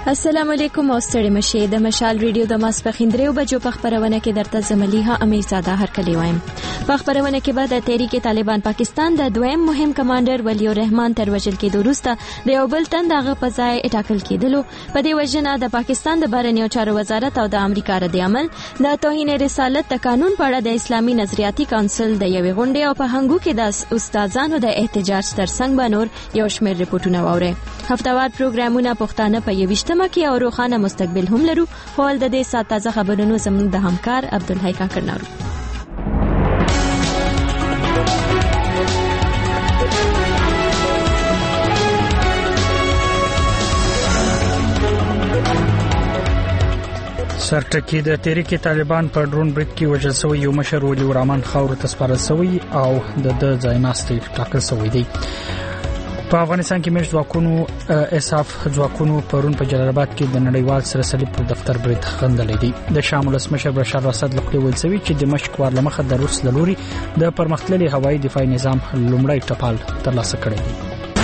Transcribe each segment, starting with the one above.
السلام علیکم او ستړي مشه د مشال ریډیو د ماسپخین 3 بجو په خبرونه کې درته زملیها امیرزاده هرکلی وایم. په خبرونه کې بعد د تحریک طالبان پاکستان د دویم مهم کمانډر ولی الرحمن تر وژل کېدو وروسته د یو بل تن دغه په ځای اټاکل کېدلو. په دې وجنه د پاکستان د بهرنیو چارو وزارت او د امریکا رد عمل د توهین رسالت د قانون په اړه د اسلامي نظریاتي کونسل د یوې غونډې او په هنګو کې د استادانو د احتجاج ترڅنګ به نور یو شمېر ریپورتونه واوري. هفتوار پروګرامونه پښتانه په یوشتمه کې او روخانه مستقبل هم لرو. خپل د دې سات تازه خبرونو زموږ د همکار عبدالحی کاکړنارو. سرټکی د تحریک طالبان په ډرون برید کې وژل شوی یو مشر ولی الرحمن خاور ته سپارل شوی او د ځایناستي ټاکل شوی دی. په افغانستان کې مېشت ځواکونو اساف ځواکونو پرون په جلال آباد کې د نړیوال سره صلیب پر دفتر برید غندلې دي. د شام ولسمشر بشار اسد لخوا ویل شوی چې د مشق وار لمخه د روس لوري د پرمختللي هوایي دفاعي نظام لومړی ټپال ترلاسه کړی دی.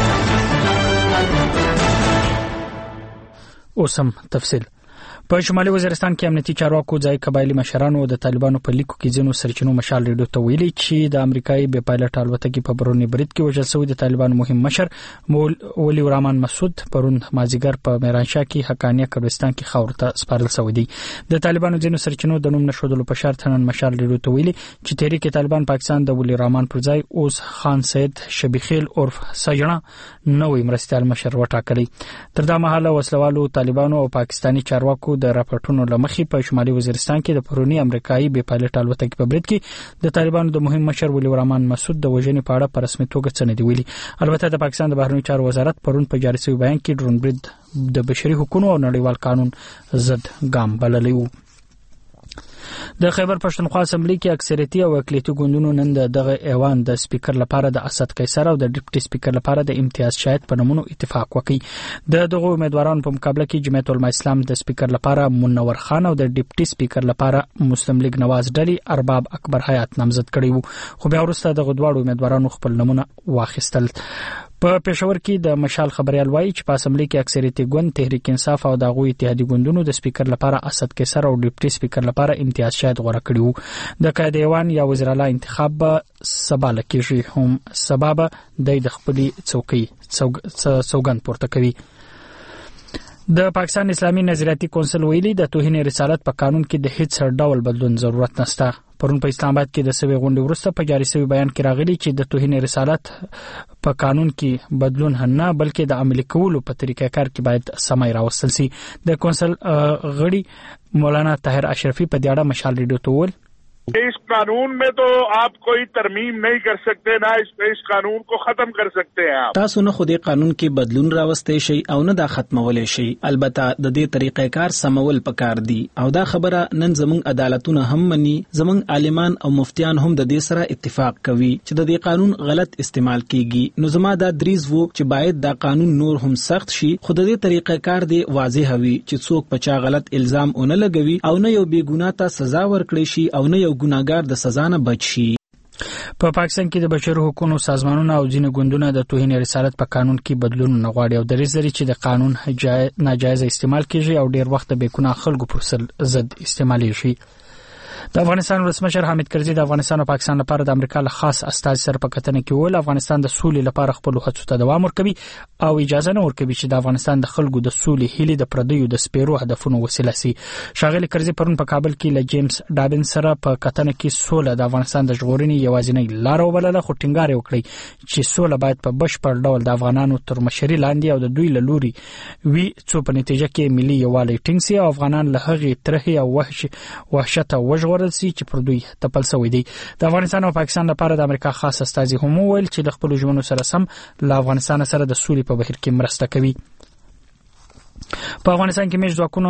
اوسم تفصیل. په شمالي وزیرستان کې امنیتي چارواکو ځای قبایلی مشرانو د طالبانو په لیکو کې ځینو سرچینو مشال ریډیو ته ویلي چې د امریکایي بې پایلټ الوتکې په برونی برید کې وژل شوی د طالبانو مهم مشر ولی الرحمن مسعود پرون مازیګر په میرانشاه کې حقانیه کردستان کې خاور ته سپارل شوی دی. د طالبانو ځینو سرچینو د نوم نشودلو په شرط نن مشال ریډیو ته ویلي چې تحریک طالبان پاکستان د ولی الرحمن پر ځای اوس خان سید شبیخیل عرف سجنا نوې مرستیال مشر وټاکلی. تر دا مهاله وسلوالو طالبانو او پاکستانی چارواکو د راپورټونو لمخې په شمالي وزیرستان کې د پرونی امریکایي بې پایلټ الوتکې په برید کې د طالبانو د مهم مشر ولی الرحمن مسعود د وژنې په اړه په رسمي توګه څه نه دی ویلي. البته د پاکستان د بهرنیو چارو وزارت پرون په جاري شوی بیان کې ډرون برید د بشري حقوقو او نړیوال قانون ضد ګام بللی و. د خیبر پښتونخوا اسمبلی کې اکثریتي او اقلیتي ګوندونو نن دغه ایوان د سپیکر لپاره د اسد قیصر او د ډیپټي سپیکر لپاره د امتیاز شاهد په نومونو اتفاق وکړي. د دغه امیدوارانو په مقابله کې جمعیت العلماء اسلام د سپیکر لپاره منور خان او د ډیپټي سپیکر لپاره مسلم لیگ نواز ډلی ارباب اکبر حیات نامزد کړي وو، خو بیا وروسته دغه دواړو امیدوارانو خپل نمونه واخیستل. په پېښور کې د مشال خبريال وایي چې په اسمبلی کې اکثریتي ګوند تحریک انصاف او دغه اتحادی ګوندونو د سپیکر لپاره اسد قیصر او ډیپټي سپیکر لپاره امتیاز شاهد غوړه کړی وو. د قائد ایوان یا وزیر اعلی انتخاب به سبا لکېږي، هم سبا به د خپلې څوکۍ سوګند پورته کوي. د پاکستان اسلامي نظریاتي کونسل ویلي د توهین رسالت په قانون کې د هیڅ ډول بدلون ضرورت نشته. پرون په اسلام آباد کې د سوي غونډې وروسته په جاري شوی بیان کې راغلي چې د توهین رسالت په قانون کې بدلون نه بلکې د عملي کولو په طریقه کار کې باید سمای راوستل شي. د کونسل غړي مولانا طاهر اشرفي په دې اړه مشال ریډیو ته وویل इस कानून में तो आप कोई तरमीम नहीं कर सकते, ना इस कानून को खत्म कर सकते हैं आप. تاسو نه خو دې قانون کې بدلون راوستئ شي او نه دا ختمولای شي. البته د دې طریقې کار سمول پکار دي او دا خبره نن زموږ عدالتونه هم مني. زموږ عالمان او مفتیان هم د دې سره اتفاق کوي چې د دې قانون غلط استعمال کیږي. نو زما دا دریز وو چې باید دا قانون نور هم سخت شي، خو د دې طریقې کار دی واضح وي چې څوک په چا غلط الزام اونې لګوي او نه یو بې ګناه ته سزا ورکړي شي او نه یو ګناګار د سزا نه بچ شي. په پاکستان کې د بشري حقوقو سازمانونو او ځینې ګوندونو د توهین رسالت په قانون کې بدلون نه غواړي او دریځ لري چې د قانون ناجایز استعمال کیږي او ډیر وخت به ګناه خلکو پر ضد استعمالي شي. د افغانستان ولسمشر حامد کرزي د افغانستان او پاکستان لپاره د امریکا له خاص استازي سره په کتنه کې ویل افغانستان د سولې لپاره خپل هڅو ته دوام ورکوي او اجازه نه ورکوي چې د افغانستان د خلکو د سولې هیلې د پردیو د سپیرو هدفونو وسیله سي. ښاغلي کرزي پرون په کابل کې له جیمز ډابن سره په کتنه کې سوله د افغانستان د ژغورنې یوازینۍ لار وبلله، خو ټینګار وکړي چې سوله باید په بشپړ ډول د افغانانو تر مشرۍ لاندې او د دوی له لوري وي څو په نتیجه کې ملي یووالی ټینګ سي او افغانان له هغې ترهې او وحشت وژغورل سي چې پر دوی تپل شوی دی. د افغانستان او پاکستان لپاره د امریکا خاص استازي هم ویل چې د خپل ژمنو سره سم له افغانستان سره د سولې په بهیر کې مرسته کوي. په افغانستان کې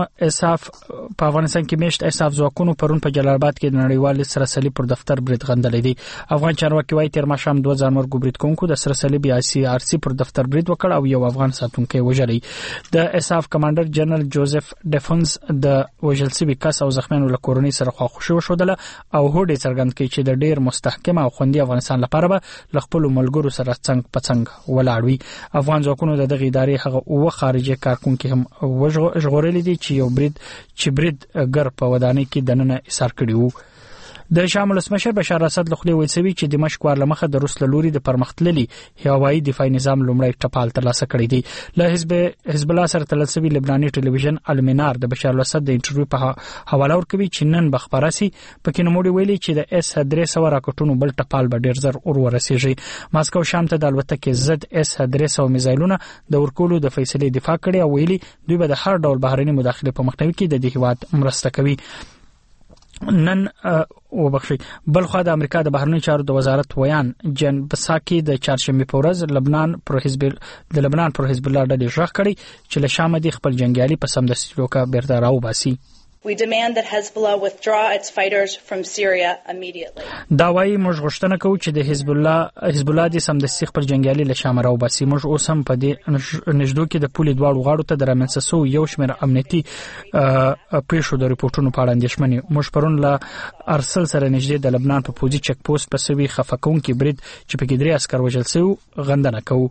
مېشت اساف ځواکونو پرون په جلال آباد کې د نړیوال سره صلیب پر دفتر برید غندلې دي. افغان چارواکي وايي تیر ماښام 2 ځانمرګو برید کوونکو د سره صلیب ICRC پر دفتر برید وکړ او یو افغان ساتونکی وژلی. د اساف کمانډر جنرال جوزف ډیفنس د وژل شوي کس او زخمیانو له کورنۍ سره خواخوشي وښودله او هوډ څرګند کړي چې د ډیر مستحکم او خوندي افغانستان لپاره به له خپل ملګرو سره څنګ په څنګ ولاړ وي. افغان ځواکونو د دغه ادارې هغه او خارجي کارکونکو هم وژغورلې دي چې برید ګر په ودانۍ کې دننه ایثار کړی وو. د شام ولسمشر بشار اسد له خولې ویل چې د دمشق ورلمخه د روس لوري د پرمختللي هوایي دفاعي نظام لومړی ټپال ترلاسه کړی دی. له حزب الله سره تلل لبناني ټلویزیون المنار د بشار الاسد د انټرویو په حواله ورکوي چې نن بخبراسي پکې نوموړي ویلي چې د اس 300 راکټونو بل ټپال به ډیر زر ورسیږي. ماسکو شام ته د الوتکې زد اس 300 میزایلونه د ورکولو د فیصلې دفاع کړي او ویلي دوی به د هر ډول بهرني مداخله په مخنیوي کې د دې هیواد مرسته کوي. نن بلخو د امریکا د بهرنی چارو د وزارت ویان جن بساکی د چهارشنبه په ورځ لبنان پر حزب الله ډلې ژغ کړي چې له شام د خپل جنگیالي په سمدستي توګه بیرته راوباسي. We demand that Hezbollah withdraw its fighters from Syria immediately. دا وايي موږ غوښتنه کوو چې د حزب الله د سمدستي خپل جنگیالي له شام راوباسي. موږ اوس هم په دې نږدې کې د پولې دواړو غاړو ته د رامنځته شوو یو شمېر امنیتي پیښو د ریپورتونو په اړه اندېښمن یو. موږ پرون له ارسل سره نږدې د لبنان په پوزي چک پوسټ په سوي خفقونکي برید چې په کې 3 عسكر وژل شوي غندنه کوو.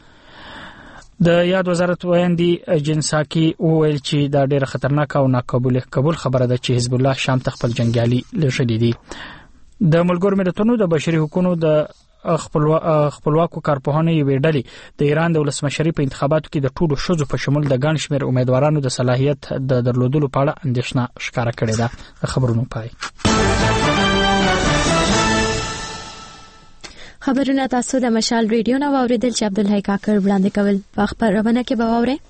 د یاد وزارت ویاندي جنساکی وویل چې دا ډیره خطرناک او ناقابل خبره ده چې حزب الله شام ته خپل جنگیالي لږلي دي. د ملګرو ملتونو د بشري حقوقو د خپلواکو کارپوهانو یوې ډلې د ایران د ولسمشرۍ په انتخاباتو کې د ټولو ښځو په شمول د ګڼ شمېر امیدوارانو د صلاحیت د درلودلو په اړه اندېښنه ښکاره کړې ده. خبرونه پای. خبرونه تاسو د مشال ریډیو نو اوریدل چې عبدالحی کاکر وړاندې کول. په خبرونه کې به واورئ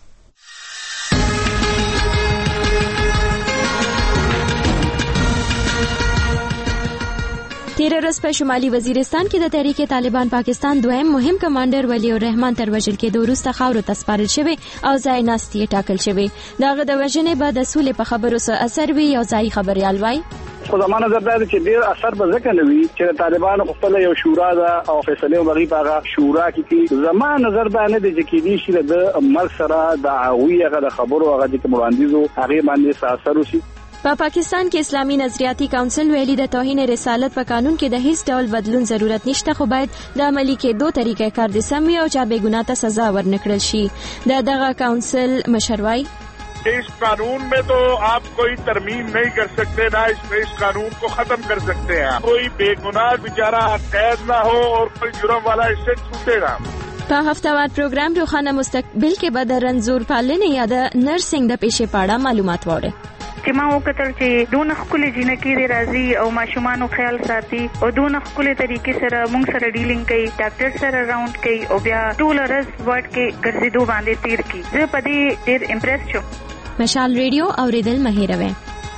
تیر ورځ په شمالي وزیرستان کې د تحریک طالبان پاکستان دویم مهم کمانډر ولی الرحمن تر وژل کېدو وروسته خاورو ته سپارل شوی او ځای ناستي ټاکل شوی. دغه د وژنې بعد د سولې په خبرو سره اثر وی یو ځای خبريال وای. خو زمانه نظر دا چې ډیر اثر به ځکه نه وي چې طالبان خپل یو شورا ده او فیصله وغي په شورا کې زمانه نظر دا نه دي چې کې دي چې د عمل سره د هغه د خبرو هغه د وړاندیزو هغه باندې اثر وشي. په پاکستان کې اسلامي نظریاتي کونسل ویلي د توهین رسالت په قانون کې د هیڅ ډول بدلون ضرورت نشته خو باید د عملی کېدو طریقې کار د سم او چا بے ګناه ته سزا ورنکړل شي. دغه کونسل مشروعي इस कानून में तो आप कोई तरमीम नहीं कर सकते, ना इस कानून को खत्म कर सकते हैं. कोई बेगुनाह बेचारा कैद ना हो और कोई जुर्म वाला इससे छूटे ना. په هفتهوار پروګرام روخانه مستقبل کې به د رنځور پالنې یا د نرسنګ د پیښې په اړه معلومات واورئ. چې ما وکتل چې دونه خپل جنکی دی راځي او ماشومان خیال ساتي او دونه خپل طریقې سره مونږ سره ډیلینګ کوي, ډاکټر سره راوند کوي او بیا ټول ورځ ورډ کې ګرځېدو باندې تیر کی. زه په دې ډېر امپریس شوم. مشال ریډیو اوریدل مهیروي.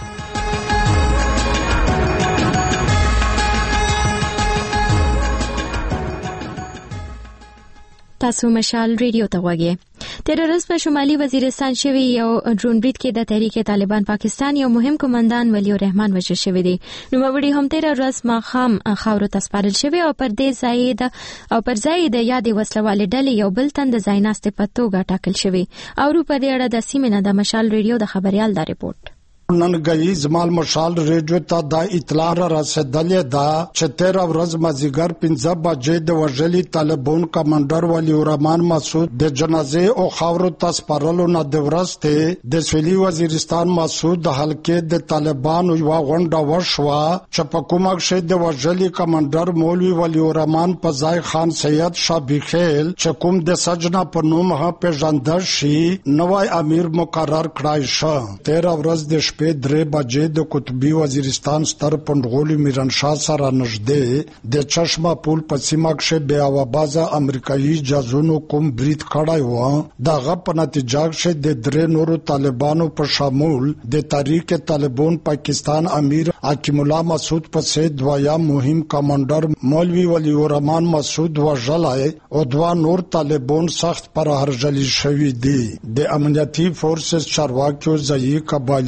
تاسو مشال ریډیو ته وګورئ. تیر ورځ په شمالي وزیرستان شوی یو ډرون برید کې د تحریک طالبان پاکستان یو مهم کمانډان ولی الرحمن وژل شوی دی. نو مړی هم تیر ورځ ماخام خاورو ته سپارل شوی او پر ځای د یادې وسلوالې ډلې یو بل تن د ځایناستې په توګه ټاکل شوی. او په دې اړه د سیمې نه د مشال ریډیو د خبريال دا ریپورت. نن گئی زمال مشال ریډیو ته د اطلاع را رسیدلې ده چې 13 ورځ مازیګر 15 بجې د وژلي طالبان کمانډر ولی الرحمن مسعود د جنازې او خاورو ته سپارلو نه د ورسته د سویلي وزیرستان مسعود د حلقې د طالبان یو غونډه وشوه چې په کومه کې د وژلي کمانډر مولوی ولی الرحمن په ځای خان سید شابیخیل چې کوم د سجنا په نوم ها پیژندل شي نوای امیر مقرر کړای شو. 13 ورځ د په 3 بجې د قطبی وزیرستان ستر پندغولي میرانشاه سره نږدې د چشمه پول په سیمه کې بیا وبازه امریکایي جاسوسو کوم برید کړای و. دغه په نتیجه کې د 3 نورو طالبانو په شامل د تحریک طالبان پاکستان امیر حکیم الله مسعود په سید دوایا مهم کمانډر مولوی ولی الرحمن مسعود وژلای او 2 نور طالبان سخت پر هرجلی شوی دي. د امنیتي فورسز چارواکیو ځای قبایلیانو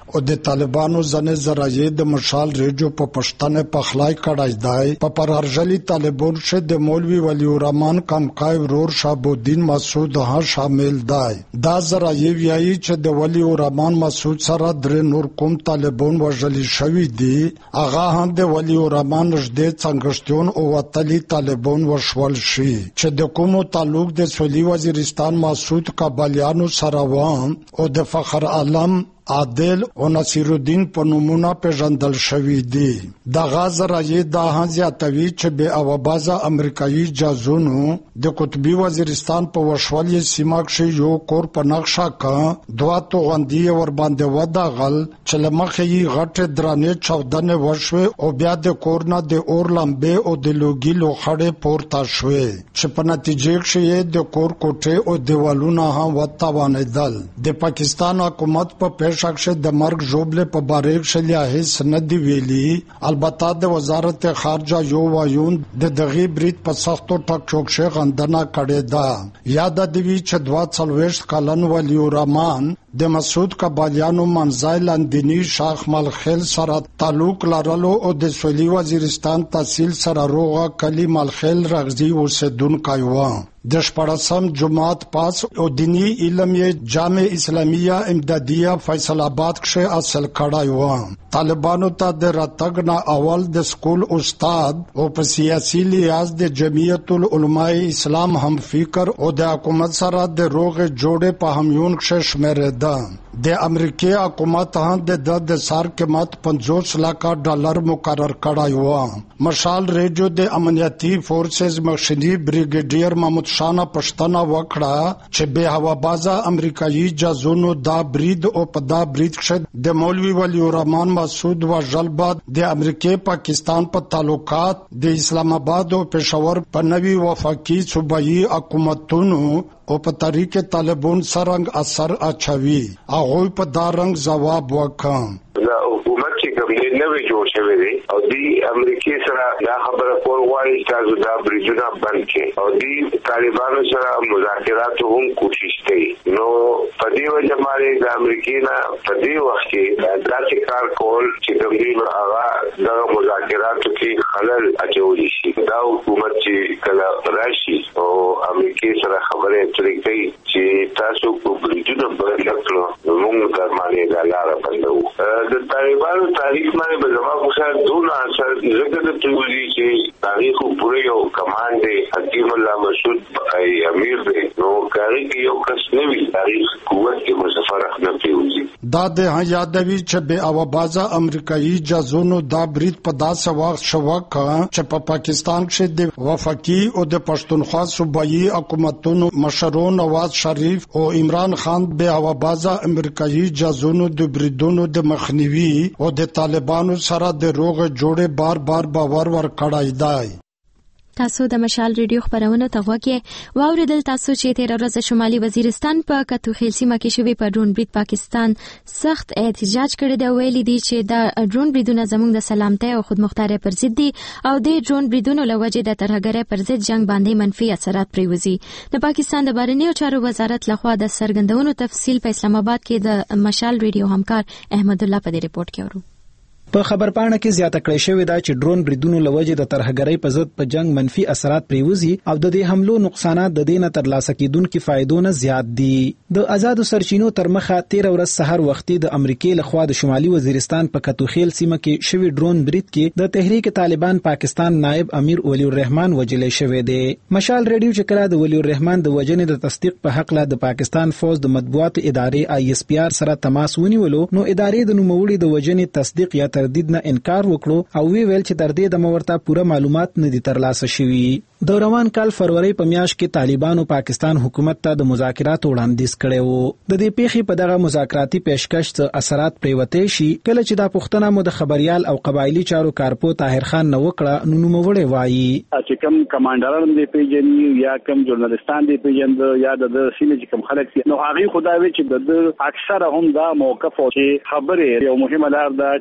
او د طالبانو ځنې ذرایع د مشال ریډیو په پښتنه پخلای کړای دی په پرارجلی طالبان شه د مولوی ولی الرحمن کمکای ورور شابودین مسعود ها شامل دی دا ذرایع ویایي چې د ولی الرحمن مسعود سره درې نور کوم طالبان وژل شوی دي هغه هم د ولی الرحمن نږدې څنګهشتون او وتلی طالبان وشول شي چې د کومو تعلق د سولي وزیرستان مسعود کابلیانو سره و او د فخر عالم عادل او نصیر الدین په نومونه پیژندل شوی دي د غاز راځي د هانزیاتوي چې به اوبازه امریکایي جازونو د قطبی وزیرستان په وشولې سیمه کې یو کور په نقشه کا دوا توغندي ور باندې وداغل چې لمخې غټه درانه چودنه وشوي او بیا د کورنا د اور لمبه او د لوګي لوخړې پورته شوي چې په نتیجه کې د کور کوټه او دیوالونه هم وتاوانېدل د پاکستان حکومت په شخص د مرګ جوړل په باریک شلیا هیڅ نه دی ویلي البته د وزارت خارجه یو وایون د دغه بریټ په سختو ټک چوکشه غندنه کړې ده یاد دی چې 42 کلن ولی الرحمن د مسعود کابلیانو منځای لاندنی شاخ ملخیل سره تعلق لرلو او د سولي وزیرستان تحصیل سره روغه کلی ملخیل رغزي اوسیدونکو و د شپږم جماعت پاس او دینی علم جامع اسلامیه امدادیه فیصل آباد کې اصل کړای و طالبانو ته د راتګ نه اول د سکول استاد او په سیاسي لیاز د جمعیت العلماء اسلام هم فکر او د حکومت سره د روغ جوړې په هميون کې شمیره د امریکای حکومت هم د سار قیمت $50 لک مقرر کړای و مشال ریډیو د امنیتي فورسز مخشنی بریګیډیر محمود شانه پښتنه وکړه چې به هوابازه امریکایي جازونو دا برید او په دا برید کې د مولوی ولی الرحمن مسعود و جلباد د امریکای پاکستان په تعلقات د اسلام آباد او پېښور په نوي وفاقي صوبایي حکومتونو او په طریق طالبان سرنګ اثر اچوي هغه په دا رنګ جواب وکړ دا حکومت چې کوم نوې جوړ شوی دی او دی امریکای سره دا خبره کول غواړي چې دا بریجونه بند کړي او دی طالبانو سره مذاکرات هم کوشش کوي نو په دې وجه باندې د امریکای نه په دې وخت کې دا چې کار کول چې کوم دی هغه د مذاکراتو کې خلل اچولي شي دا حکومت چې کله راشي او امریکای سره خبره اترې کوي چې تاسو کو بریجونه بند کړو موږ درمانه دا لار بندو د طالبانو تاریخ باندې به زما خو سره دون اثر زګر ته ویلي چې تاریخ پوره یو کمانډ دی حکیم الله مسعود امیر دی نو کاری کې یو کس نه وی تاریخ قوت کې مسافر نه پیوځي دا د یادوي چې به اوبازه امریکایي جازونو دا برید په داسې وخت شوکه چې په پاکستان کې د وفاقي او د پښتونخوا صوبایي حکومتونو مشرون نواز شریف او عمران خان به اوبازه امریکایي جازونو د بریدونو د مخنیوي او د طالبانو سره د روغ جوړې بار باور ور کړای دی تاسو د مشال ریډیو خبرونه ته غوږی واوریدل تاسو چې تیر ورځ شمالي وزیرستان په کتوخیل سیمه کې شوی په ډرون برید پاکستان سخت احتجاج کړی دی ویلي دی چې دا ډرون بریدونه زموږ د سلامتۍ او خودمختارۍ پر ضد دي او د ډرون بریدونو لوجې د ترهګرۍ پر ضد جنگ باندې منفي اثرات پریوزي د پاکستان د بهرنیو چارو وزارت لخوا د سرګندونو تفصیل په اسلام آباد کې د مشال ریډیو همکار احمد الله په دې ریپورت کې ورو په خبرپاڼه کې زیاته کړې شوې ده چې ډرون بریدونو لوجې د ترهګرۍ په ضد په جنگ منفي اثرات پریوزي او د دې حملو نقصانات د دینه ترلاسه کیدونکو فائدو نه زیات دي د آزادو سرچینو تر مخه 13 ورځ سحر وختي د امریکای لخوا د شمالي وزیرستان په کتوخیل سیمه کې شوی ډرون برید کې د تحریک طالبان پاکستان نائب امیر ولی الرحمن وجلې شوې ده مشال ریډیو چې کله د ولی الرحمن د وجنې د تصدیق په حق له د پاکستان فوج د مطبوعات ادارې ISPR سره تماس ونیولو نو ادارې د نوموړي د وجنې تصدیق یا تردید نه انکار وکړو او وی ویل چې تر دې د مورته پوره معلومات نه دي ترلاسه شوي د روان کال فروری په میاشت کې طالبانو پاکستان حکومت ته د مذاکراتو وړاندیز کړی وو د دې پیښې په دغه مذاکراتي پیشکش څخه اثرات پریوتې شي کله چې دا پښتنه مو د خبريال او قبایلی چارو کارپو طاهر خان نو وکړه نو نوموړی وایي چې کوم کمانډران دی پیژني یا کوم ژورنالیستان دی پیژند یا د سیمې چې کوم خلک نو هغه خدای چې د اکثر هم دا موقف او چې خبره یو مهمه لار ده چې دا مسله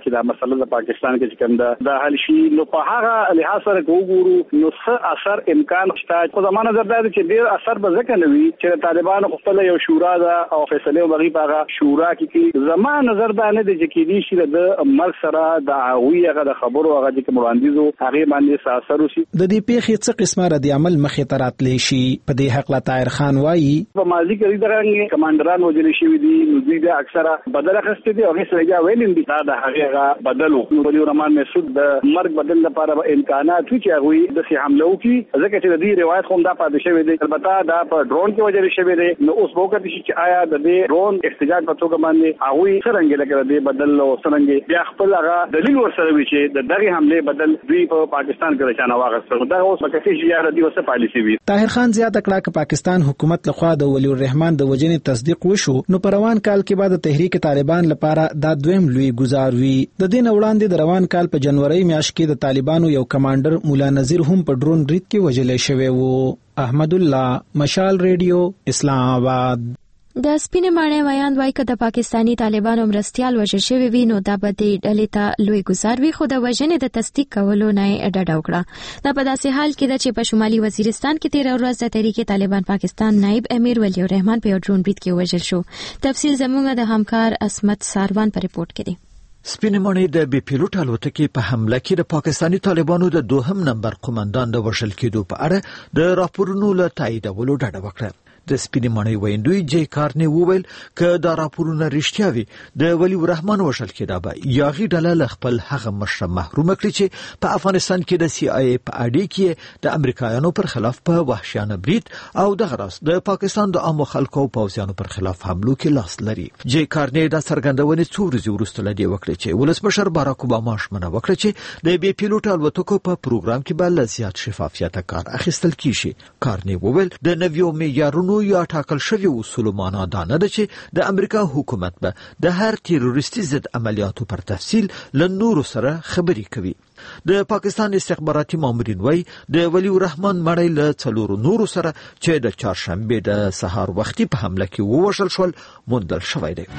حالت د پاکستان کې کوم د حل شي نو په هغه لحاظ سره وګورو نو څه اثر امکان شته. په زمانه زردا چې ډیر اثر به ځکه نه وي چې طالبان خپل یو شورا ده او فیصله وغي پاغه شورا کې زمانه نظر باندې د جکیدي شي د ملک سره د هغه د خبرو هغه د وړاندیزو هغه باندې اثر وشي. د دې پیښې څه قسمه رد عمل مخې ته راتلی شي په دې حق لا طاهر خان وایي په ماضي کې درنګ کمانډران وجل شي دي نو دوی د اکثره بدل اخستې دي او هیڅ ویل دي دا د هغه بدلو نو رحمان مسعود د مرګ بدل لپاره امکانات چې هغه د سي حمله وکي ځکه چې د دې روایت کوم دا پاتې شوی دی البته دا په ډرون کې وجل شوی دی نو اوس وګورئ چې آیا د دې ډرون احتجاج په توګه باندې هغه څنګه لکه د بدل او څنګه بیا خپل هغه دلیل ورسره وي چې د دغه حمله بدل دوی په پاکستان کې رچانه واغسته دا اوس په کې چې دی وسه پالیسي وي. طاهر خان زیاته کړه چې پاکستان حکومت لخوا د ولی الرحمن د وجنې تصدیق وشو نو په روان کال کې بعد تحریک طالبان لپاره دا دویم لوی گزار وی. د دین وړاندې د روان کال په جنوري میاشت کې د طالبانو یو کمانډر مولا نذیر هم په ډرون ریډ کې وجل شوی وو. احمد الله مشال ریډیو اسلام آباد. د سپینې ماڼۍ ویاند وایي که د پاکستانی طالبانو مرستیال وژل شوي وي نو دا به د ډلې ته لوی ګزار وي خو د وژنې د تصدیق کولو نه یې ډډه وکړه. دا په داسې حال کې ده چې په شمالي وزیرستان کې تېره ورځ د تحریک طالبان پاکستان نائب امیر ولی الرحمن په یو ډرون برید کې وژل شو. تفصیل زموږ د همکار اسمت ساروان په ریپورت کې دی. سپینې ماڼۍ د بي پیلوټ الوتکې په حمله کې د پاکستانی طالبانو د دوهم نمبر قومندان د وژل کېدو په اړه د راپورونو له تاییدولو ډډه وکړه. د سپینې ماڼۍ ویندوی جی کارنی وویل ک دا راپورونه رښتیا وي د ولی الرحمن وژل کېدا به یاغي ډله له خپل هغه مشر محروم کړي چې په افغانستان کې د سی آی ای په اړه کې د امریکایانو پر خلاف په وحشیانه برید او د غراس د پاکستان د عامو خلکو او پوځیانو پر خلاف حملو کې لاس لري. جی کارنی دا څرګندونه څو ورځې وروسته لدی وکړه چې ولسمشر باراک اوباما ژمنه وکړه چې د بي پیلوټ الوتکو په پروګرام کې به له زیات شفافیت کار اخیستل کیږي. کارنی وویل د نویو معیارونو یا ټاکل شوی اصولو معنا دا نه ده چې د امریکا حکومت به د هر تیروریستي ضد عملیاتو پر تفصیل له نورو سره خبرې کوي. د پاکستان استخباراتي مامورین وایي د ولی الرحمن مړی له څلورو نورو سره چې د چهارشنبه د سهار وختي په حمله کې ووژل شول موندل شوی دی.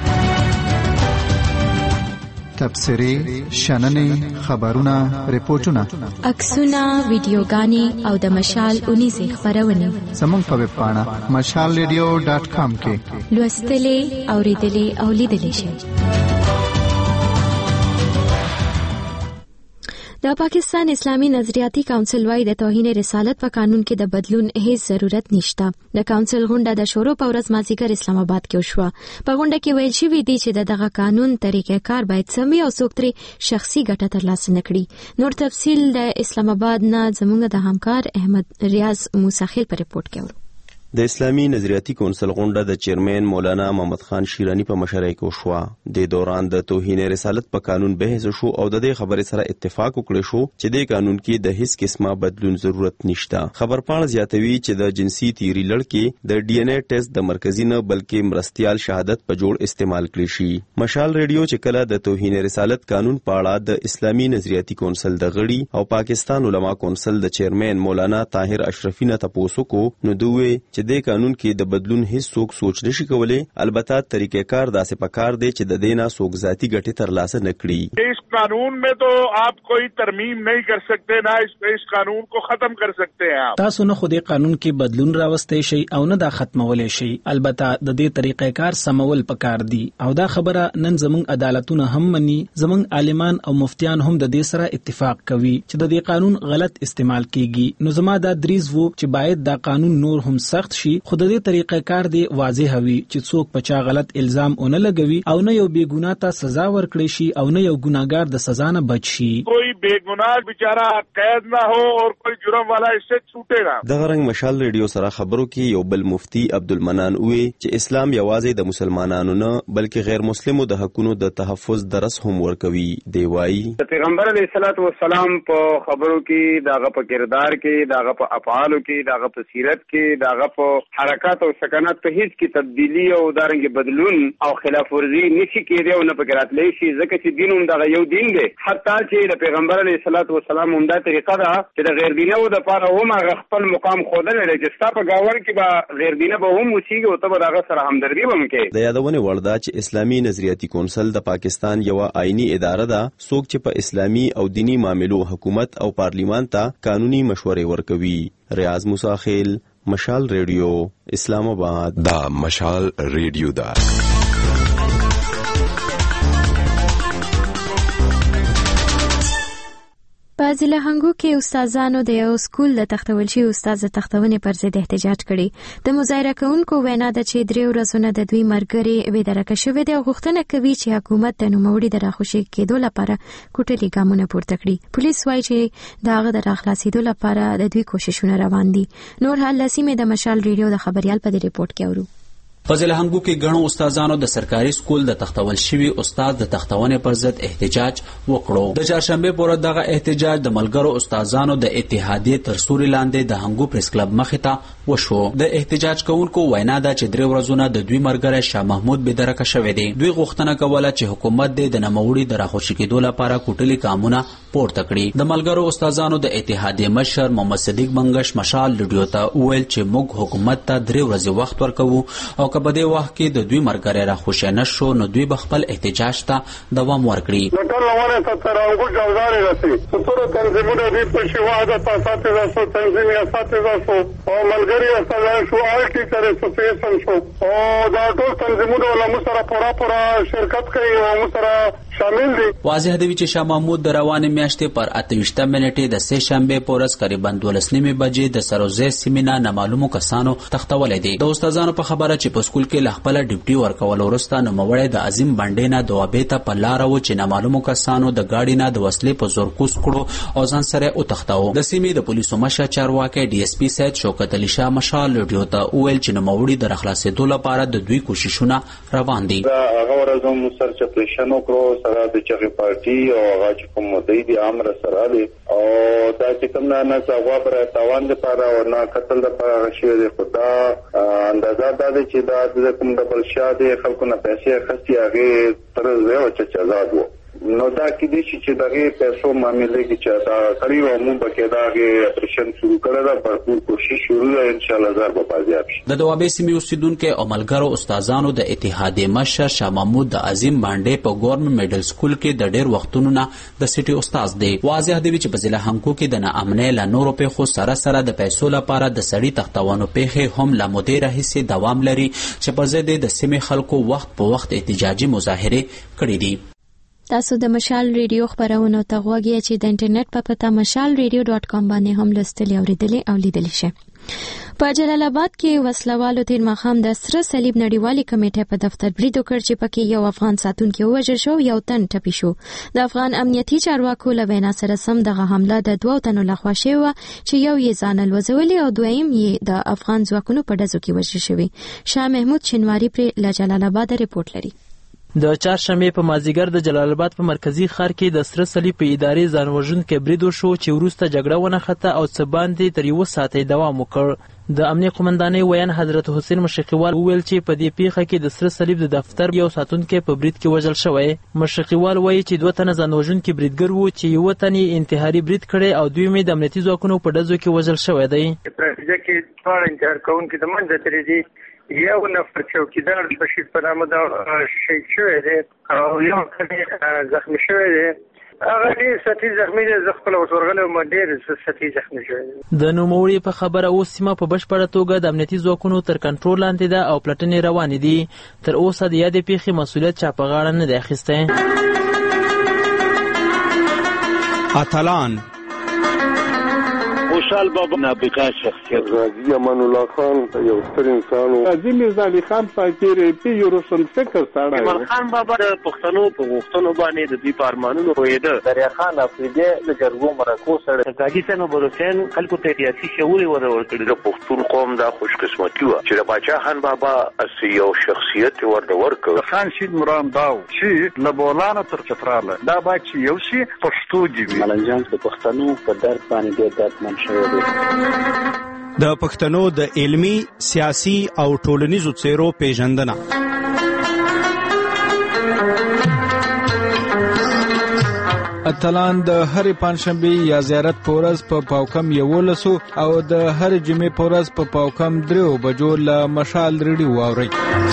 تبصرې، شننې، خبرونه، ریپورتونه، عکسونه، ویډیوګانې او د مشال اونیزې خبرونه زموږ په ویب پاڼه mashalradio.com کې لوستلې، اوریدلې او لیدلې شئ. د پاکستان اسلامي نظریاتي کونسل وايي د توهین رسالت په قانون کې د بدلون هیڅ ضرورت نشته. د کونسل غونډه د شروع په ورځ مازیګر اسلام آباد کې وشوه. په غونډه کې ویل شوی دی چې دغه قانون طریقې کار باید سمي او څوک ترې شخصي ګټه ترلاسه نکړي. نور تفصیل د اسلام آباد نه زموږ د همکار احمد ریاض موسیخیل په ریپورت کې ورو. د اسلامي نظریاتي کونسل غونډه د چیرمن مولانا محمد خان شیرانی په مشرۍ کې وشوه. د دوران د توهین رسالت په قانون بحث شو او د دې خبرې سره اتفاق وکړ شو چې د قانون کې د هیڅ قسمه بدلون ضرورت نشته. خبرپاڼه زیاتوي چې د جنسي تیری لړکې د ډي ان اے ټیسټ د مرکزی نه بلکې مرستيال شهادت په جوړ استعمال کړي شي. مشال ریډیو چې کله د توهین رسالت قانون په اړه د اسلامي نظریاتي کونسل د غړي او پاکستان علما کونسل د چیرمن مولانا طاهر اشرفی نه تاسو کو نو دوی د قانون کې د بدلون هیڅ څوک سوچ نشي کولای. البته طریقې کار داسې پکار دی چې د دینا څوک ذاتی ګټې ترلاسه نکړي. اس قانون میں تو آپ کوئی ترمیم نہیں کر سکتے نہ اس قانون کو ختم کر سکتے ہیں. تاسو نه خو د قانون کې بدلون راوستي شي او نه دا ختمولې شي. البته د دې طریقې کار سمول پکار دی او دا خبره نن زموږ عدالتونه هم مني. زموږ عالمان او مفتیان هم د دې سره اتفاق کوي چې د دې قانون غلط استعمال کیږي. نو زما دا دریز وو چې باید دا قانون نور هم سخت شي. خو د دې طریقې کار دی واضح وي چې څوک په چا غلط الزام اون لګوي او نه یو بے ګناه ته سزا ورکړي شي او نه یو ګناګار د سزا نه بچ شي. کوئی بے گناہ بیچارہ قید نہ ہو اور کوئی جرم والا اس سے چھوٹے نہ. دغه رنګ مشال ریډیو سره خبرو کې یو بل مفتی عبدالمنان وی چې اسلام یوازې د مسلمانانو نه بلکې غیر مسلمو د حقونو د تحفظ درس هم ورکوي. دی وایي پیغمبر علیه الصلاۃ والسلام په خبرو کې داغه په کردار کې داغه په افعالو کې داغه په سیرت کې داغه په حرکت او سکنات په هیڅ کې تبدیلی او دارنګ بدلون او خلاف ورزي نشي کېدی او نه پکې راتلی شي، ځکه چې دین هم دغه یو دین دی. حتی چې د پیغمبر علیه الصلاۃ والسلام هم دا طریقه ده چې د غیر دینه د پاره هم هغه خپل مقام ښودلی دی چې ستا په ګاونډ کې به غیر دینه به هم اوسېږي او ته به د هغه سره همدردي به هم کوې. د یادونې وړ ده چې اسلامي نظریاتي کونسل د پاکستان یوه آئینی اداره ده څوک چې په اسلامي او دینی معاملو حکومت او پارلیمان ته قانوني مشورې ورکوي. ریاض موسی خیل، مشال ریډیو، اسلام آباد. دا مشال ریډیو ده. په ضلع هنګو کې استادانو د یو سکول د تختول شوي استاد د تختونې پر ضد احتجاج کړي. د مظاهره کوونکو وینا ده چې 3 ورځې د دوی مرګري بېدرکه شوې ده او غوښتنه کوي چې حکومت د نوموړي د راخوشي کېدو لپاره کوټلي ګامونه پورته کړي. پولیس وایي چې د هغه د راخلاصېدو لپاره د دوی کوششونه روان دي. نور حال لسیمه د مشال ریډیو د خبريال په دې ریپورت کې اورو. په ضلع هنګو کې ګڼو استادانو د سرکاري سکول د تختول شوي استاد د تختونې پر ضد احتجاج وکړو. د چهارشنبه پر ورځ دغه احتجاج د ملګرو استادانو د اتحادیې تر سوري لاندې د هنګو پریس کلب مخې ته وشو. د احتجاج کوونکو وینا ده چې 3 ورځې د دوی مرګره شاه محمود بېدرکه شوی دی. دوی غوښتنه کوله چې حکومت د نوموړي د راخوشي کېدو لپاره کوټلي ګامونه پورته کړي. د ملګرو استادانو د اتحادیې مشر محمد صدیق منګش مشال ریډیو ته وویل چې موږ حکومت ته 3 ورځې وخت ورکوو او که په دې وخت کې د دوی مرګري راخوشي نشو نو دوی به خپل احتجاج ته دوام ورکړي. ټول لوړه ته ترانګو جوړداري رسي څوره تنظیمونه دي په شواهد تاسو تاسو تنظیم یا تاسو او ملګری استادان شو آل ټیچر اسوسییشن شو او دا ټول تنظیمونه له مسره پورا شرکت کوي او مسره شامل دي. واضح دی چې شاه محمود د روانې میاشتې پر 28 منټې د سه شنبه پورس قریبا 12 بجې د سروزه سیمینا نامعلومو کسانو تختولې دي. د استادانو په خبره چې په سکول کې خپل ډیوټي ورکول ورسته نوموړی د عظیم باندې نه د وابې ته په لاره و چې نامعلومو کسانو د ګاډي نه د وسلې په زور کوز کړو او ځان سره وتښتاو. د سیمې د پولیسو مشر چارواکي ډي اس پي سید شوکت علي شاه مشال ریډیو ته وویل چې نوموړي د راخلاصېدو لپاره د دوی کوششونه روان دي. هغه ورځ هم سرچ اپریشن وکړو سره د چغې پارټي او هغه چې کوم مدعي دي امر سره دي او دا چې کوم نه څنګه پر تاوان لپاره او نه قتل لپاره شي د خدا اندازه دا چې دا کوم د بلشاده خلکو نه پیسې خسي هغه تر زه او چې آزاد وو نو دا کې دي چې دغه پیسو معاملې کې چې دا قریب مو بکې داغه اپریشن شروع کړل دا پر کوشش شروع ده ان شاء الله زار په بازیاب شي. د دوابې سیمې اوسیدونکو او ملګرو استادانو د اتحادیې مشر شاه محمود د عظیم باندې په ګورنمنت میډل سکول کې د ډېر وختونو نه د سټي استاد دی. واضح دی چې په ضلع هنګو کې د ناامنۍ له نورو پیښو سره د پیسو لپاره د سړي تختوانو پیښې هم له مودې راهیسې دوام لري چې په ضد د سیمې خلکو وخت په وخت احتجاجي مظاهرې کړې دي. تاسو د مشال ریډیو خبرونه ته غوږی چې د انټرنیټ په پته mashalradio.com باندې هم لوستلی اوریدلی او لیدلی شئ. په جلال آباد کې وسلوالو تیر ماښام د سره صلیب نړیوالې کمیټې په دفتر برید وکړ چې پکې یو افغان ساتونکی ووژل شو یو تن ټپي شو. د افغان امنیتي چارواکو له وینا سره سم دغه حمله د 2 تنو لخوا شوې وه چې یو یې ځان الوځولی او دویم یې د افغان ځواکونو په ډزو کې وژل شوی. شاه محمود شینواری پرې له جلال آباد ریپورت لري. د چهارشنبې په مازیګر د جلال آباد په مرکزی ښار کې د سره صلیب په ادارې ځان وژونکی برید وشو چې وروسته جګړه ونښته او څه باندې تر 1 ساعته دوام وکړ. د امنیه قومندانۍ ویان حضرت حسین مشرقیوال وویل چې په دې پیښه کې د سره صلیب د دفتر یو ساتونکی په برید کې وژل شوی. مشرقیوال وایي چې 2 تنه ځان وژونکي بریدګر وو چې یو تن یې انتحاري برید کړی او دوی د امنیتي ځواکونو په ډزو کې وژل شوی دی. چې ټول انتحار کوونکي د منځه ترې دي یو نفر چوکیدار بشیر په نامه دا شهید شوی دی او یو زخمی شوی دی. هغه ډېر سطحي زخمی دی زه خپله ورته ورغلی وم ډېر سطحي زخمی شوی دی. د نوموړي په خبره اوس سیمه په بشپړه توګه د امنیتي ځواکونو تر کنټرول لاندې ده او پلټنې روانې دي. تر اوسه د یادې پیښې مسؤلیت چا په غاړه نه دی اخیستی. اتلان خوشحال بابا نابغه شخصیت غازی امان الله خان یو ستر انسان و. قاضي میرزا علي خان فقیر پی یو روشن فکر سره ایمان خان بابا د پښتنو په غوښتنو باندې د دوی په ارمانونو پوهېده. دریا خان افریدي د جرګو مرکو سره قاضي صاحب بروسین خلکو ته سیاسي شعور ورکړي. د پښتون قوم دا خوش قسمتي وه چې د باچا خان بابا اصلي یو شخصیت ورته ورکړ. خان شید مرام داو چې له بولانه تر چتراله دا باید چې یو شي پښتو دي وي. ملنجان د پښتنو په درد باندې ډېر دردمن شوی دی. د پښتنو د علمی، سیاسي او ټولنیزو څیرو پیژندنه. اتلان د هرې پنځشنبې یا زیارت په ورځ په پاوکم 11 او د هرې جمعې په ورځ په پاوکم 3 بجو له مشال ریډیو واورئ.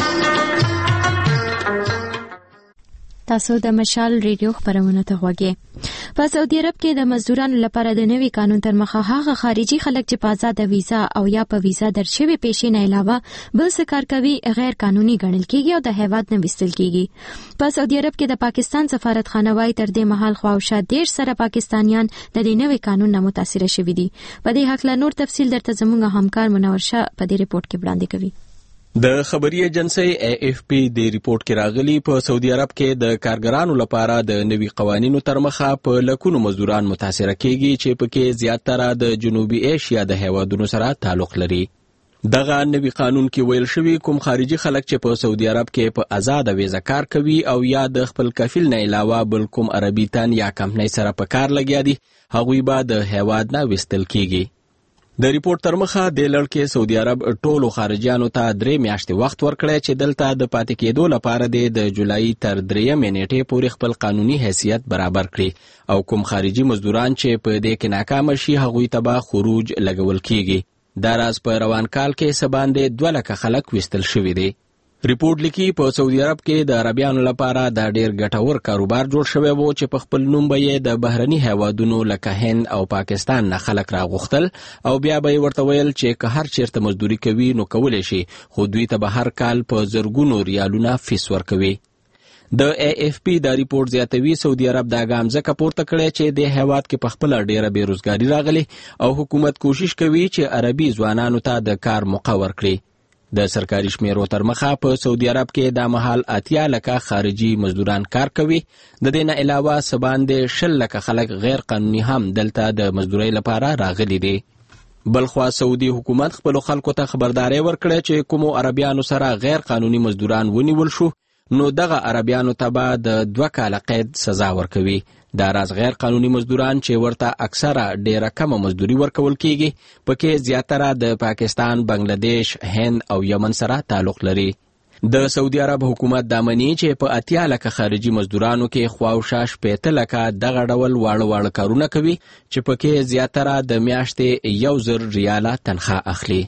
تاسو د مشال ریډیو خبرونه ته غوږی. په سعودي عرب کې د مزدورانو لپاره د نوي قانون تر مخه هغه خارجي خلک چې په آزاد ویزا او یا په ویزا درشوي پیسې نه علاوه بل څه کار کوي غیر قانوني ګڼل کیږي او د هیواد نه وستل کیږي. په سعودي عرب کې د پاکستان سفارتخانه وايي تر دې مهال خواوشا 13 سره پاکستانیان د دې نوي قانون نه متاثر شوي دي. په دې حق له نور تفصیل درته زموږ همکار منور شاه په دې ریپورت کې وړاندې کوي. د خبري ایجنسی AFP د ریپورت کې راغلي په سعودي عرب کې د کارګرانو لپاره د نوي قوانینو تر مخه په لکونو مزدوران متاثر کیږي چې پکې زیاتره د جنوبي ایشیا د هیوادونو سره تعلق لري. دغه نوي قانون کې ویل شوی کوم خارجي خلک چې په سعودي عرب کې په آزاد ویزا کار کوي او یا د خپل کفیل نه علاوه بل کوم عربي تن یا کمپنۍ سره په کار لګیا دي هغوی به د هیواد نه وستل کیږي. د ریپورت تر مخه د لړکې سعودي عرب ټولو خارجيانو ته 3 میاشتې وخت ورکړی چې دلته د پاتې کېدو لپاره د جولای تر 3 نیټې پورې خپل قانوني حیثیت برابر کړي او کوم خارجي مزدوران چې په دې کې ناکام شي هغوی ته به خروج لګول کیږي. دا راز په روان کال کې سباندې 2 لک خلک وستل شوي دي. ریپورت لیکي په سعودي عرب کې د عربیانو لپاره د ډیر ګټور کاروبار جوړ شوی وو چې په خپل نوم به یې د بهرني هیوادونو لکه هند او پاکستان نه خلک راغوښتل او بیا به یې ورته ویل چې که هر چیرته مزدوري کوي نو کولی شي خو دوی ته به هر کال په زرګونو ریالونه فیس ورکوي. د AFP دا ریپورت زیاتوي سعودي عرب دا ګام ځکه پورته کړی چې د هیواد کې په خپل ډیره بیروزګاری راغلي او حکومت کوشش کوي چې عربي ځوانانو ته د کار موقع ورکړي. د سرکاري شمیرو تر مخه په سعودي عرب کې د مهال 80 لکه خارجي مزدوران کار کوي. د دې نه علاوه سباندې 10 لکه خلک غیر قانوني هم دلته د مزدورۍ لپاره راغلي دي. بلخوا سعودي حکومت خپل خلکو ته خبرداري ورکړه چې کومو عربیانو سره غیر قانوني مزدوران ونیول شو نو دغه عربیانو ته به د 2 کاله قید سزا ورکوي. دا راز غیر قانوني مزدوران چې ورته اکثره ډیره کمه مزدوري ورکول کیږي پکې زیاتره د پاکستان، بنگلاديش، هند او یمن سره تعلق لري. د سعودي عرب حکومت دا مني چې په 80 لکه خارجي مزدورانو کې خواوشا 15 لکه دغه ډول واړه کارونه کوي چې پکې زیاتره د میاشتې 1000 ریاله تنخواه اخلي.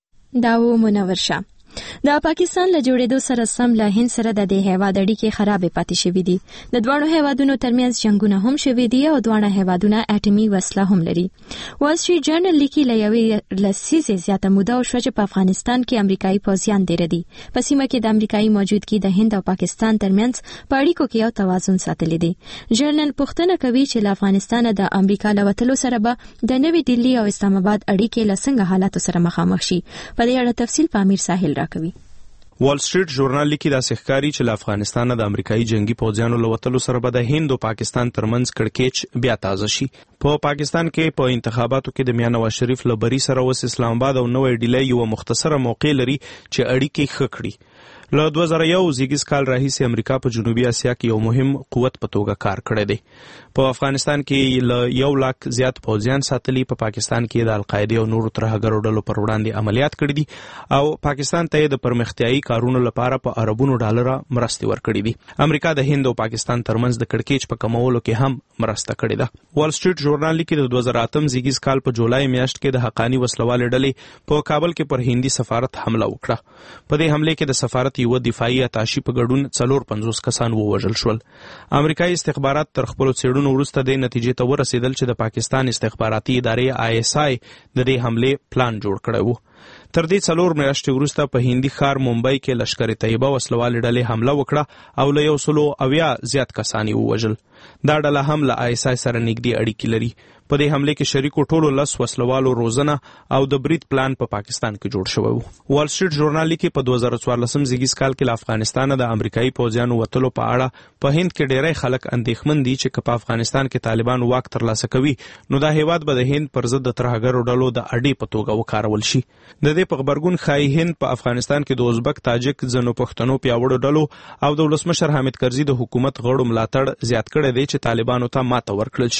دا و منور شاه. د پاکستان له جوړېدو سره سم له هند سره د دې هیواد اړیکې خرابې پاتې شوې دي. د دوه هیوادونو ترمنځ جنگونه هم شوي دي او دوه هیوادونه اټومي وسله هم لري. وال سټریټ جرنل لیکي له یوې لسیزې زیاته موده وشوه چې په افغانستان کې امریکایي پوځیان ډېر دي. په سیمه کې د امریکایي موجودګي د هند او پاکستان ترمنځ په اړیکو کې یو توازن ساتلی دی. جرنل پوښتنه کوي چې له افغانستان د امریکا له وتلو سره به د نوې ډیلی او اسلام آباد اړیکې له څنګه حالاتو سره مخامخ شي. په دې اړه تفصیل په امیر ساحل راکوي. وال سټریټ ژورنال لیکي دا ښکاري چې له افغانستان د امریکایي جنگي پوځیانو له وتلو سره به د هند او پاکستان ترمنځ کړکېچ بیا تازه شي. په پاکستان کې په انتخاباتو کې د میاں نواز شریف له بری سره اوس اسلام آباد او نوې ډیلی یو مختصره موقع لري چې اړیکې ښه کړي. له 2001 زیږیز کال راهیسې امریکا په جنوبي اسیا کې یو مهم قوت په توګه کار کړی دی. په افغانستان کې له 1 لک زیات پوځیان ساتلي. په پاکستان کې د القاعده او نورو ترهګرو ډلو پر وړاندې عملیات کړي دي او پاکستان ته د پرمختیایي کارونو لپاره په اربونو ډالر مرستې ورکړي دي. امریکا د هند او پاکستان ترمنځ د کړکېچ په کمولو کې هم مرسته کړې ده. وال سټریټ ژورنال لیکي د 2008 زیږیز کال په جولای میاشت کې د حقانی وسلوالې ډلې په کابل کې پر هندي سفارت حمله وکړه. په دې حمله کې د سفارت یو دفاعي اتاشي په ګډون 450 کسان ووژل شول. امریکایي استخبارات تر خپل څېړنو وروسته د نتیجې ته ورسېدل چې د پاکستان استخباراتي ادارې ISI د دې حمله پلان جوړ کړی و. تر دې 4 میاشتې وروسته په هندي ښار ممبئی کې لشکر طیبه وسلوالې ډلې حمله وکړه او له 170 زیات کسان یې ووژل. دا ډله هم له ISI سره نږدې اړیکې لري. په دې حمله کې شریکو ټولو 10 وسلوالو روزنه او د برید پلان په پاکستان کې جوړ شوی و. وال سټریټ ژورنال لیکي په 2014 زیږیز کال کې له افغانستان د امریکایي پوځیانو وتلو په اړه په هند کې ډېری خلک اندېښمن دي چې په افغانستان کې طالبان واک ترلاسه کوي نو دا هیواد به د هند پر ضد د ترهګرو ډلو د اډې په توګه وکارول شي. د دې په غبرګون ښایي هند په افغانستان کې د ازبک، تاجک، ځینو پښتنو پیاوړو ډلو او د ولسمشر حامد کرزي د حکومت غړو ملاتړ زیات کړی دی چې طالبانو ته ماته ورکړل شي.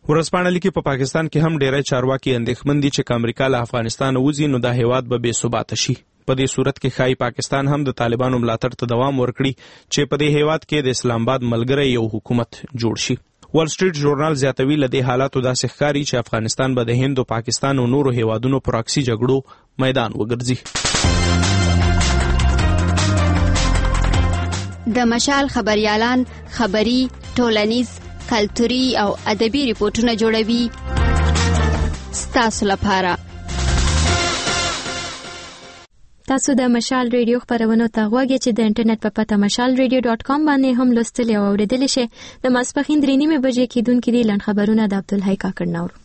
ورځپاڼه لیکي په پاکستان کې هم ډېری چارواکي اندېښمن دي چې امریکا له افغانستان وځي نو دا هیواد به بې ثباته شي. په دې صورت کې ښایي پاکستان هم د طالبانو ملاتړ ته دوام ورکړي چې په دې هیواد کې د اسلام آباد ملګری یو حکومت جوړ شي. وال سټریټ ژورنال زیاتوي له دې حالاتو داسې ښکاري چې افغانستان به د هند او پاکستان او نورو هیوادونو پراکسي جګړو میدان وګرځي. د مشال خبريالان خبري، ټولنیز، کلتوري او ادبي ریپورتونه جوړوي ستاسو لپاره. تاسو د مشال ریډیو خبرونو ته غوږی چې د انټرنیټ په پته mashalradio.com باندې هم لوستلی او اوریدلی شئ. د ماسپښین 3:30 بجې کېدونکي دي لنډ خبرونه د عبدالحی کاکړ نور.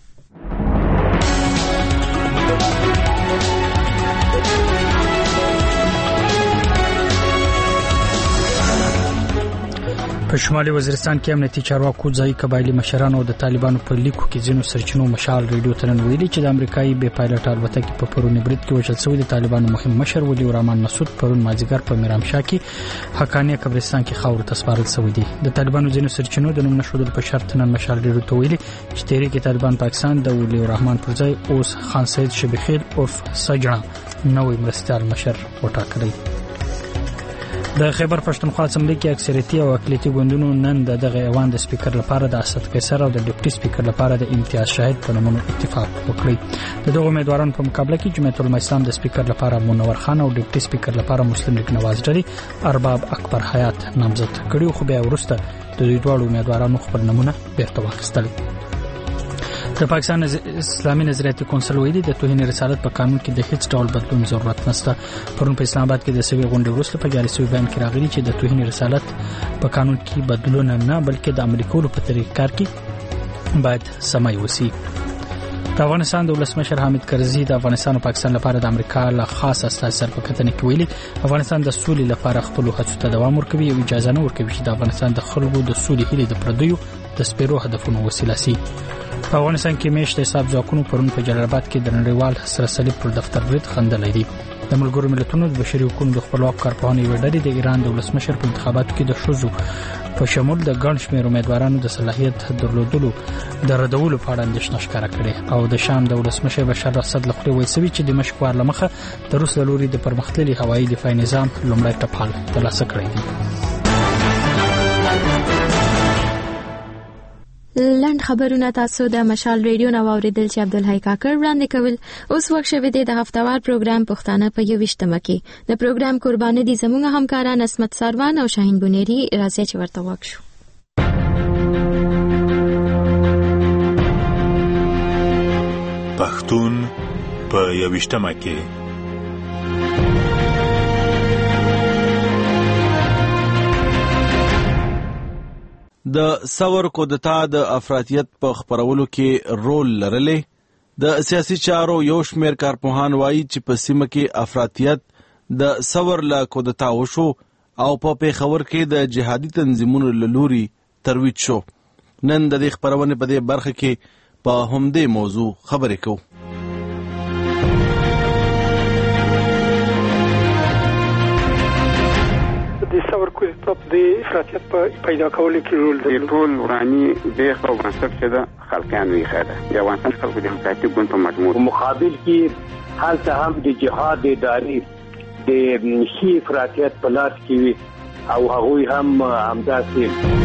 په شمالي وزیرستان کې امنیتي چارواکو ځای قبایلی مشرانو او د طالبانو په لیکو کې ځینو سرچینو مشال ریډیو ته نن ویلي چې د امریکایي بې پایلټ الوتکې په پرونی برید کې وژل شوی د طالبانو مهم مشر ولی الرحمن مسعود پرون مازیګر په میرامشاه کې حقانیه قبرستان کې خاور ته سپارل شوی دی. د طالبانو ځینو سرچینو د نوم نشودل په شرط نن مشال ریډیو ته ویلي چې تحریک طالبان پاکستان د ولی الرحمن پر ځای اوس خان سید شبیخیل عرف سجنا نوې مرستیال مشر وټاکلی. د خیبر پښتونخوا اسمبلی کې اکثریتي او اقلیتي ګوندونو نن دغه ایوان د سپیکر لپاره د اسد قیصر او د ډیپټي سپیکر لپاره د امتیاز شاهد په نومونو اتفاق وکړی. د دغه امیدوارانو په مقابله کې جمعیت العلماء اسلام د سپیکر لپاره منور خان او ډیپټي سپیکر لپاره مسلم لیگ نواز ډلې ارباب اکبر حیات نامزد کړي خو بیا وروسته د دوی ډول امیدوارانو خپل نمونه بیرته واخیستل. د پاکستان اسلامي نظریاتي کونسل ویلي د توهین رسالت په قانون کې د هیڅ ډول بدلون ضرورت نشته. پرون په اسلام آباد کې د سوي غونډې وروسته په جاري سوي بیان کې راغلي چې د توهین رسالت په قانون کې بدلون نه بلکې د عملي کولو په طریقه کار کې باید سمای وسی. د افغانستان د ولسمشر حامد کرزي د افغانستان او پاکستان لپاره د امریکا له خاص استازي سره په کتنه کې ویلي افغانستان د سولې لپاره خپل هڅو ته دوام ورکوي او اجازه نه ورکوي چې د افغانستان د خلکو د سولې هیلې د پردیو د سپیرو هدفونو وسیله شي. په افغانستان کې میشت حساب ځواکونو پرون په جلال آباد کې د نړیوال سره صلیب پر دفتر برید خندلې دي. د ملګرو ملتونو د بشري حقوقو د خپلواک کارپوهانو یو ډلې د ایران د ولسمشر په انتخاباتو کې د ښځو په شمول د ګڼ شمېر امیدوارانو د صلاحیت درلودلو د ردولو په اړه اندېښنه ښکاره کړې او د شام د ولسمشر بشار اسد له خولې ویل شوي چې دمشق ور لمخه د روس له لوري د پرمختللي هوایي دفاعي نظام لومړی ټپال ترلاسه کړی دی. لنډ خبرونه تاسو د مشال ریډیو نو اوریدل چې عبدالحی کاکړ وړاندې کول. اوس وخت شوی دی د هفتوار پروګرام پښتانه په 21مه کې د پروګرام قرباني دي زموږ همکاران اسمت سروان او شاهین بنيري راځي چې ورته وښو. پښتون په 21مه کې د ثور کودتا د افراطیت په خبرولو کې رول لرلی. د سیاسي چارو یو شمېر کارپوهان وایي چې په سیمه کې افراطیت د ثور له کودتا وشو او په پیښور کې د جهادي تنظیمونو له لوري ترویج شو. نن د دې خبرونې په دې برخه کې په همدې موضوع خبرې کوو. د ثور کودتا د افراطیت په پیدا کولو کې رول درلود. ټول ورانی بیخ او بنسټ چې د خلکان وی خاله د افغانستان خلکو دیموکراتیک ګوند په مجموع مقابل کې حالت هم د جهاد اداري د شي افراطیت په لاس کې وي او هغه هم همداسې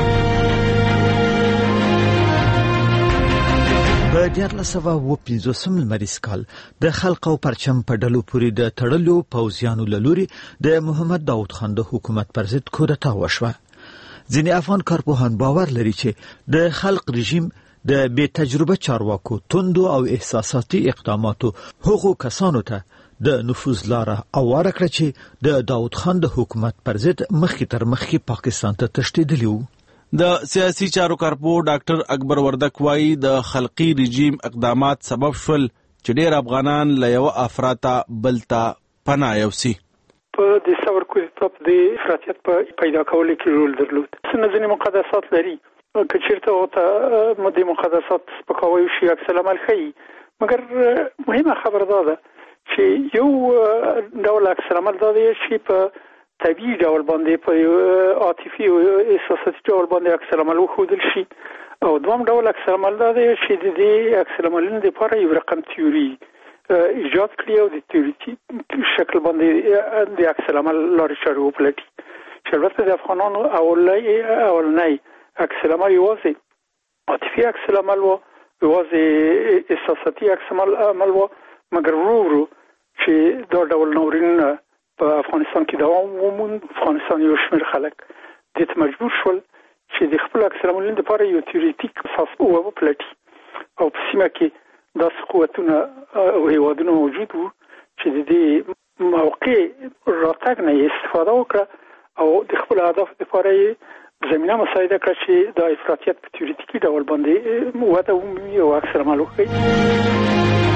په 1950 لمریز کال د خلق او پرچم په ډلو پورې د تړلو پوځیانو له لوري د محمد داود خان د حکومت پر ضد کودتا وشوه. ځینې افغان کارپوهان باور لري چې د خلق رژیم د بې تجربه چارواکو توندو او احساساتي اقداماتو هغو کسانو ته د نفوذ لاره اواره کړه چې د داود خان د حکومت پر ضد مخکې تر مخکې پاکستان ته تښتېدلی وو. د سیاسي چارو کارپو ډاکټر اکبر وردک وایي د خلقي رژیم اقدامات سبب شول چې ډېر افغانان له یو افراطه بل ته پناه یوسي. په د ثور کودتا د افراطیت په پیدا کولو کې رول درلود. ځینې مقدسات لري که چیرته ورته د مقدسات سپکاوی وشي عکس العمل ښیي، مګر مهمه خبره دا ده چې یو ډول عکس العمل دا دی چې په طبيعي ډول باندې په عاطفي او احساساتي ډول باندې عکس العمل وښودل شي. او دوم ډول عکس العمل دا دی چې د دې عکس العملونو لپاره یو رقم تیوري ایجاد کړي او د تیوري شکل باندې د عکس العمل لارې چارې وپلټي. چې البته د افغانانو اولنی عکس العمل یوازې عاطفي عکس العمل و، یوازې احساساتي عکس العمل و، مګر ورو چې دا ډول نورین په افغانستان کې دوام وموند. افغانستان یو شمېر خلک دې ته مجبور شول چې د خپل عکس العملونو لپاره یو تیوریټیک اساس وپلټي. او په سیمه کې داسې قوتونه او هیوادونه موجود وو چې د دې موقع راتګ نه استفاده وکړه او د خپل اهداف لپاره یې زمینه مساعده کړه چې د افراطیت په تیوریټیکي ډول باندې وده ومومي او عکس العمل وکړي.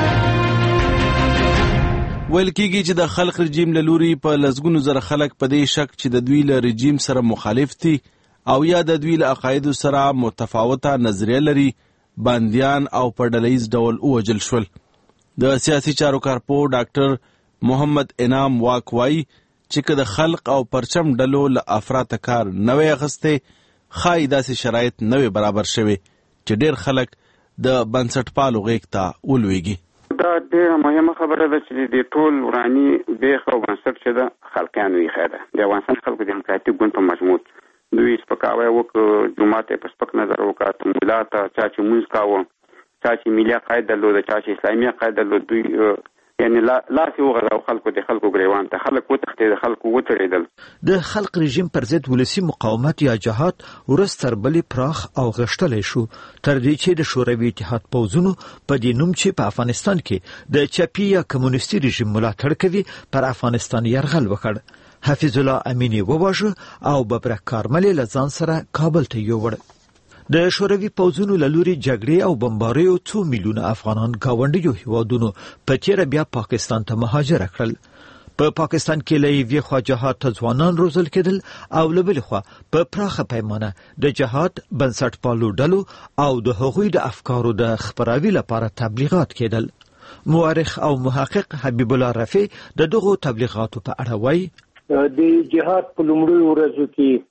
ویل کېږي چې د خلق رژیم له لوري په لسګونو زره خلک په دې شک چې د دوی له رژیم سره مخالف دي او یا د دوی له عقایدو سره متفاوته نظریه لري باندیان او په ډلهییز ډول ووژل شول. د سیاسي چارو کارپوه ډاکټر محمد انعام واک وایي چې که د خلق او پرچم ډلو له افراطه کار نوی اخیستی ښایي داسې شرایط نوی برابر شوي چې ډېر خلک د بنسټپالو غېږ ته ولویږي. دا ډېره مهمه خبره ده چې د ټول وراني بیخ او بنسټ چې ده خلقیانو ایښی ده. د افغانستان خلکو دیموکراتیک ګوند په مجموع دوی سپکاوی وکړ، جومات یې په سپک نظر وکړه، تمویلا ته چا چې مونځ کاوه، چا چې ملي عقاید درلوده، چا چې اسلامي عقاید درلود، دوی یعنی لاس یې وغځاو خلکو د خلکو ګریوان ته. خلک وتښتېدل، خلکو وتړېدل. د خلق رژیم پر ضد ولسي مقاومت یا جهاد ورځ تر بلې پراخ او غښتلی شو، تر دې چې د شوروي اتحاد پوځونو په دې نوم چې په افغانستان کې د چپي یا کمونیستي رژیم ملاتړ کوي پر افغانستان یرغل وکړ. حفیظ الله امینی وواژه او ببرک کارمل له ځان سره کابل ته یووړ. د شوروي پوځونو له لوري جګړې او بمباریو 2 میلیونه افغانان ګاونډیو هیوادونو په تیره بیا پاکستان ته مهاجر کړل. په پاکستان کې له یوې خوا جهاد ته ځوانان روزل کېدل او له بلې خوا په پراخه پیمانه د جهاد بنسټپالو ډلو او د هغوی د افکارو د خپراوي لپاره تبلیغات کېدل. مورخ او محقق حبیب الله رفیع د دغو تبلیغاتو په اړه وایي د جهاد په لومړیو ورځو کې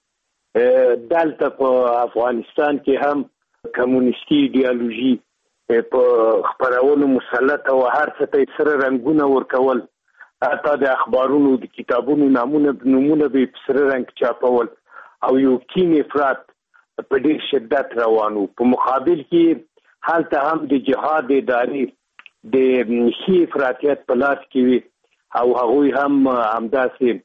دلته په افغانستان کې هم کمونیستي ایډیالوژي په خپرولو مسلط او هر څه ته سره رنګونه ورکول، حتی د اخبارونو د کتابونو نمونه به په سره رنګ چاپول او یو کین افراط په ډېر شدت روانو. په مقابل کې هلته هم د جهاد ادارې د ښي افراطیت په لاس کې وي او هغوی هم همداسې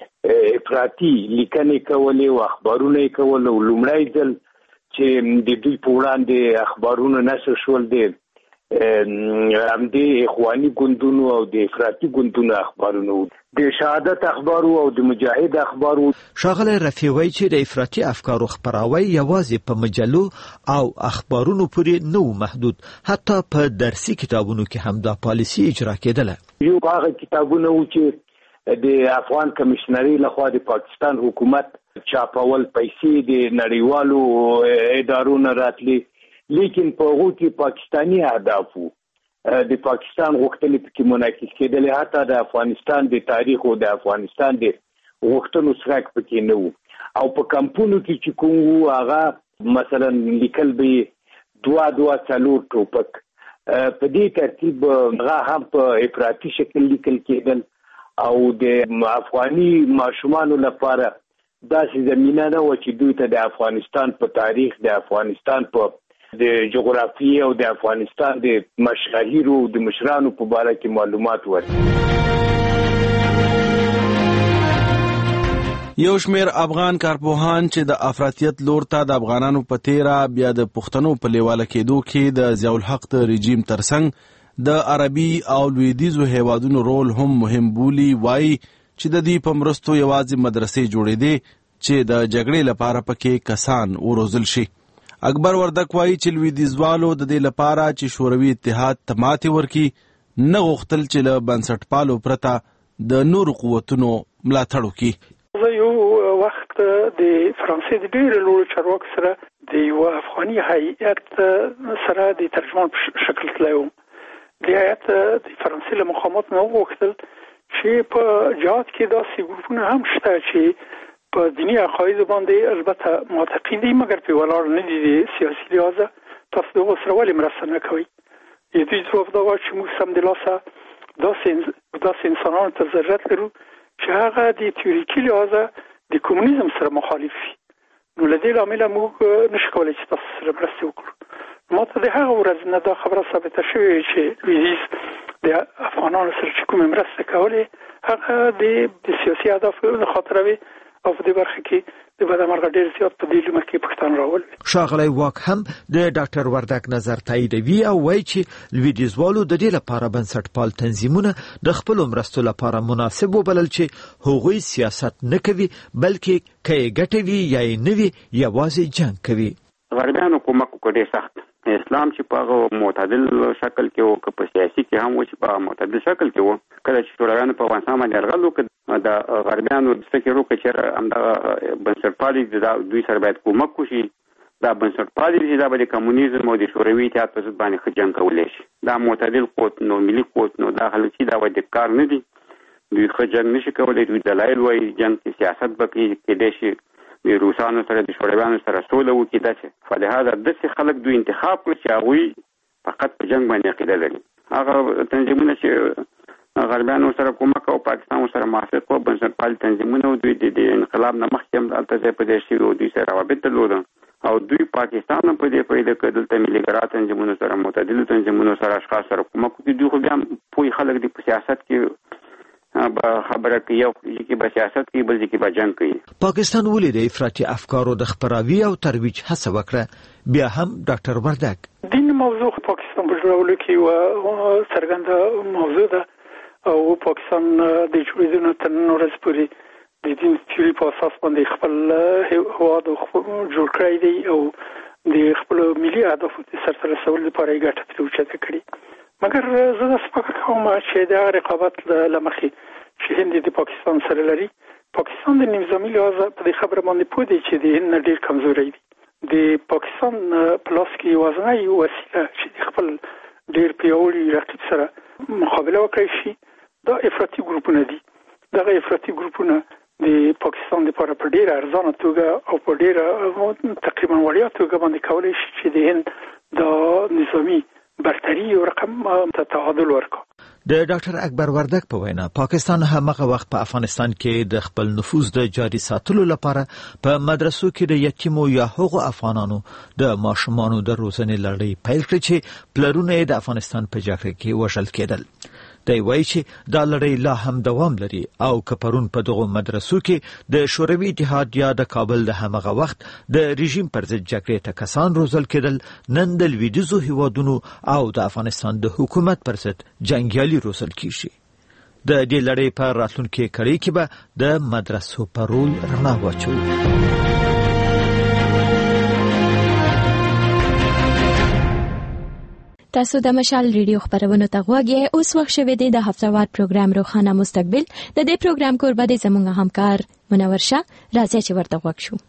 افراطي لیکنې کولې او اخبارونه یې کول. او لومړی ځل چې د دوی په وړاندې اخبارونه نشر شول د همدې اخواني ګوندونو او د افراطي ګوندونو اخبارونه، د شهادت اخبارو او د مجاهد اخبارو. ښاغلی رفیع وایي چې د افراطي افکارو خپراوی یوازې په مجلو او اخبارونو پورې نه و محدود، حتی په درسي کتابونو کې هم دا پالیسي اجرا کېدله. یو هغه کتابونه و چې د افغان کمیشنري لخوا د پاکستان حکومت چاپول، پیسې د نړیوالو ادارو نه راتلي، لیکن په هغو کې پاکستاني اهداف وو. د پاکستان غوښتنې پکې منعکس کېدلې، حتی د افغانستان د تاریخ او د افغانستان د غوښتنو څرک پکې نه وو. او په کمپونو کې چې کوم وو هغه مثلا لیکل به 2 ټوپک، په دې ترتیب هغه هم په افراطي شکل لیکل کېدل او د افغاني ماشومانو لپاره داسې زمینه نه و چې دوی ته د افغانستان په تاریخ، د افغانستان په د جغرافیې او د افغانستان د مشاهیرو د مشرانو په باره کې معلومات ورکړي. یو شمیر افغان کارپوهان چې د افراطیت لور ته د افغانانو په تیره بیا د پښتنو په لیواله کېدو کې د ضیاء الحق د رژیم ترڅنګ د عربي او لویدیځو هیوادونو رول هم مهم بولي. وایي چې د دې په مرستو یوازې مدرسې جوړېدې چې د جګړې لپاره پکې کسان وروزل شي. اکبر وردک وایي چې لویدیځوالو د دې لپاره چې شوروي اتحاد ته ماتې ورکړي نه غوښتل چې له بنسټپالو پرته د نورو قوتونو ملاتړ وکړي. زه یو وخت د فرانسې د ډېرو لوړو چارواکو سره د یو افغاني هیئت سره د ترجمان په شکل تللی وم. د هیئت د فرانسې له مقاماتو نه وغوښتل چې په جهاد کې داسې ګروپونه هم شته چې په دینی عقاید باندې البته معتقد دي مګر په ولاړ نه دي سیاسي لحاظ تاسو دغه سره ولې مرسته نه کوئ دوی ځواب دا وایي چې موږ سمدلاسه داسې انسانانو ته ضرورت لرو چې هغه د تیوریکي لحاظ د کمونیزم سره مخالف وي نو له دې لامله موږ نشو کولی چې تاسو سره مرسته وکړو ما ته د هغه ورځ نه دا خبره ثابته شوې چې لویدیځ د افغانانو سره چې کومې مرسته کولې هغه د سیاسي اهدافو د خاطره وي او په دې برخه کې د بدمرغه ډېر زیات په دې لمه کې پښتانه راول. ښاغلی واک هم د ډاکټر وردګ نظر تاییدوي او وایي چې لویدیځوالو د دې لپاره بنسټپال تنظیمونه د خپلو مرستو لپاره مناسب وبلل چې هغوی سیاست نه کوي بلکې که یې ګټه وي یا یې نه وي یوازې جنګ کوي. غربیانو کومک وکړ ډېر سخت اسلام چې په معتدل شکل کې او په سیاسي کې هم و چې په معتدل شکل کې و کله چې شورویانو په افغانستان باندې یرغل وکړ د غربیانو د فکر وکړ چې همدغه بنسټپالي دوی سره باید کومک وشي دا بنسټپالي چې دا به د کمونیزم او د شوروي اتحاد په ضد باندې ښه جنګ کولی شي دا معتدل قوت نو ملي قوت نو دا خلک چې دا وایي کار نه دي دوی ښه جنګ نشي کولی دوی دلایل وایي جنګ کې سیاست به کېدای شي د روسانو سره د شورویانو سره سوله وکړي داسې فلهذا داسې خلک دوی انتخاب کړي چې هغوی فقط په جنګ باندې عقیده لري هغه تنظیمونه چې غربیانو سره کومک او پاکستان سره موافق وو بنسټپال تنظیمونه دوی د انقلاب نه مخکې هم دلته ځای په دې شي او دوی سره روابط درلودل او دوی پاکستان په دې پیدا کړ دلته ملي ګرا تنظیمونه سره معتدل تنظیمونه سره اشخاص سره کومک کوي دوی خو بیا پوي خلک د سیاست کې خبره کوي او کې به سیاست کوي بل کې به جنګ کوي. پاکستان ولې د افراطي افکارو د خپراوي او ترویج هڅه وکړه بیا هم ډاکټر وردګ دین موضوع پاکستان په جوړولو کې و څرګنده موضوع ده او پاکستان د جوړېدو تر نن ورځې پورې د دین تیوري په اساس باندې خپل هواد جوړ کړی دی او د خپل ملي اهدافو ته سرته رسول لپاره یې ګټه پروچته کړې مګر زه د فکر کوم چې د رقابت لمخې چې هند د پاکستان سره لري پاکستان د نظامی لحاظ په دې خبره باندې پوه دی چې د هند ډېر کمزوري دي د پاکستان پلاس کې یوازینی وسیله چې خپل ډېر پیاوړي رقیب سره مقابله وکړي شي دا افراطي ګروپونه دي دغه افراطي ګروپونه د پاکستان لپاره په ډېر ارزانه توګه او په ډېر تقریبا وړیا توګه باندې کولی شي چې د هند د نظامی برتری او رقم تعادل ورکړي. د ډاکټر اکبر وردګ په وینا پاکستان هغه وخت په افغانستان کې د خپل نفوذ د جاري ساتلو لپاره په مدرسو کې د یتیمو یا هغو افغانانو د ماشومانو د روزنې لړۍ پیل کړې چې پلرونه د افغانستان په جګړه کې وژل کېدل. دی وایي چې دا لړۍ لا هم دوام لري او که پرون په دغو مدرسو کې د شوروي اتحاد یا د کابل د همغه وخت د رژیم پر ضد جګړې ته کسان روزل کېدل نن د لویدیځو هیوادونو او د افغانستان د حکومت پر ضد جنګیالي روزل کیږي. د دې لړۍ په راتلونکي کړۍ کې به د مدرسو په رول رڼا واچوي. تاسو د مشال ریډیو خبرونه ته غوږی اوس وخت شوه دی د هفتهوار پروګرام روخانه مستقبل د دې پروګرام کوربه د زموږ همکار منور شاه راځي چې ورته غوږ شو.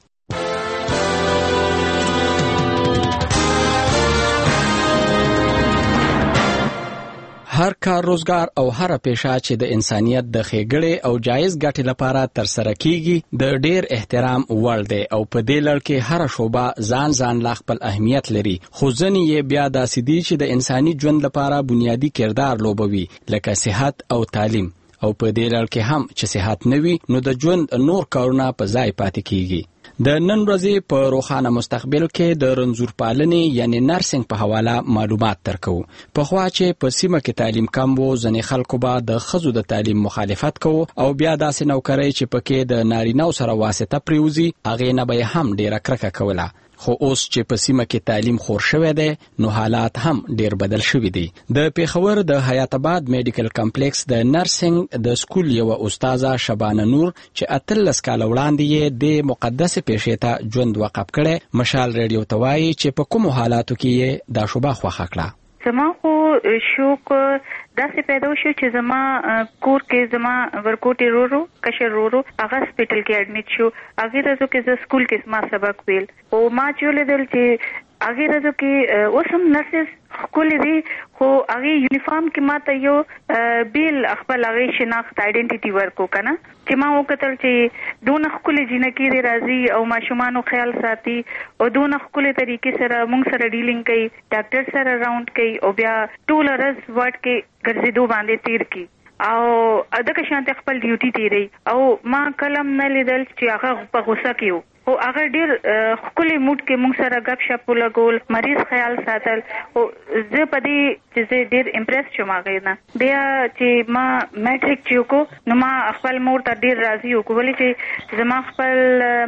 هر کار روزګار او هر پیشه چې د انسانیت د ښېګړې او جایز ګټې لپاره ترسره کیږي د ډیر احترام وړ دی او په دې لړ کې هر شوبه ځان لا خپل اهمیت لري خو ځینې یې بیا داسې دي چې د انساني ژوند لپاره بنیادی کردار لوبوي لکه صحت او تعلیم او په دې لړ کې هم چې صحت نه وي نو د ژوند نور کارونه په ځای پاتې کیږي. د نن ورځې په روخانه مستقبل کې د رنځور پالنې یعنی نرسنګ په حواله معلومات درکو. پخوا چې په سیمه کې تعلیم کم وو ځینې خلکو به د ښځو د تعلیم مخالفت کوو او بیا داسې نوکرۍ چې پکې د نارینه‌و سره واسطه پریوزي هغې نه به یې هم ډیره کرکه کوله. خو اوس چې په سیمه کې تعلیم خور شوی دی نو حالات هم ډیر بدل شوي دي. د پیښور د حیات آباد میډیکل کمپلیکس د نرسنګ د سکول یو استاده شبانه نور چې 18 کال وړاندې یې د مقدس پیښې ته ژوند وقف کړي مشال ریډیو ته وایي چې په کومو حالاتو کې یې دا شوبه خوښه کړه. زما خو شوق داسې پیدا شو چې زما کور کې زما ورکوټي رورو کشر رورو هغه هسپټل کې اډمیټ شو. هغه ورځو کې زه سکول کې ما سبق ویل او ما چې ولیدل چې هغه ورځو کې اوس هم نرسز خپل دی خو هغه یونیفارم کې ماته یو بیل خپل هغه شناخت آیډنټیټي ورکو کنه چې ما وکتل چې دونه خپل جنکی دی راځي او ماشومانو خیال ساتي او دونه خپل طریقې سره مونږ سره ډیلینګ کوي ډاکټر سره راوند کوي او بیا ټول ورځ ورډ کې ګرځېدو باندې تیر کی او دغه شانته خپل ډیوټي تیری او ما کلم نه لیدل چې هغه په غوسه کېو او هغه ډیر خپل موډ کې موږ سره غب شپ لګول مریض خیال ساتل او زه په دې چې ډیر امپریس شوم هغه نه بیا چې ما میټریک چوکو نو ما خپل مور ته ډیر راضي وکولې چې زما خپل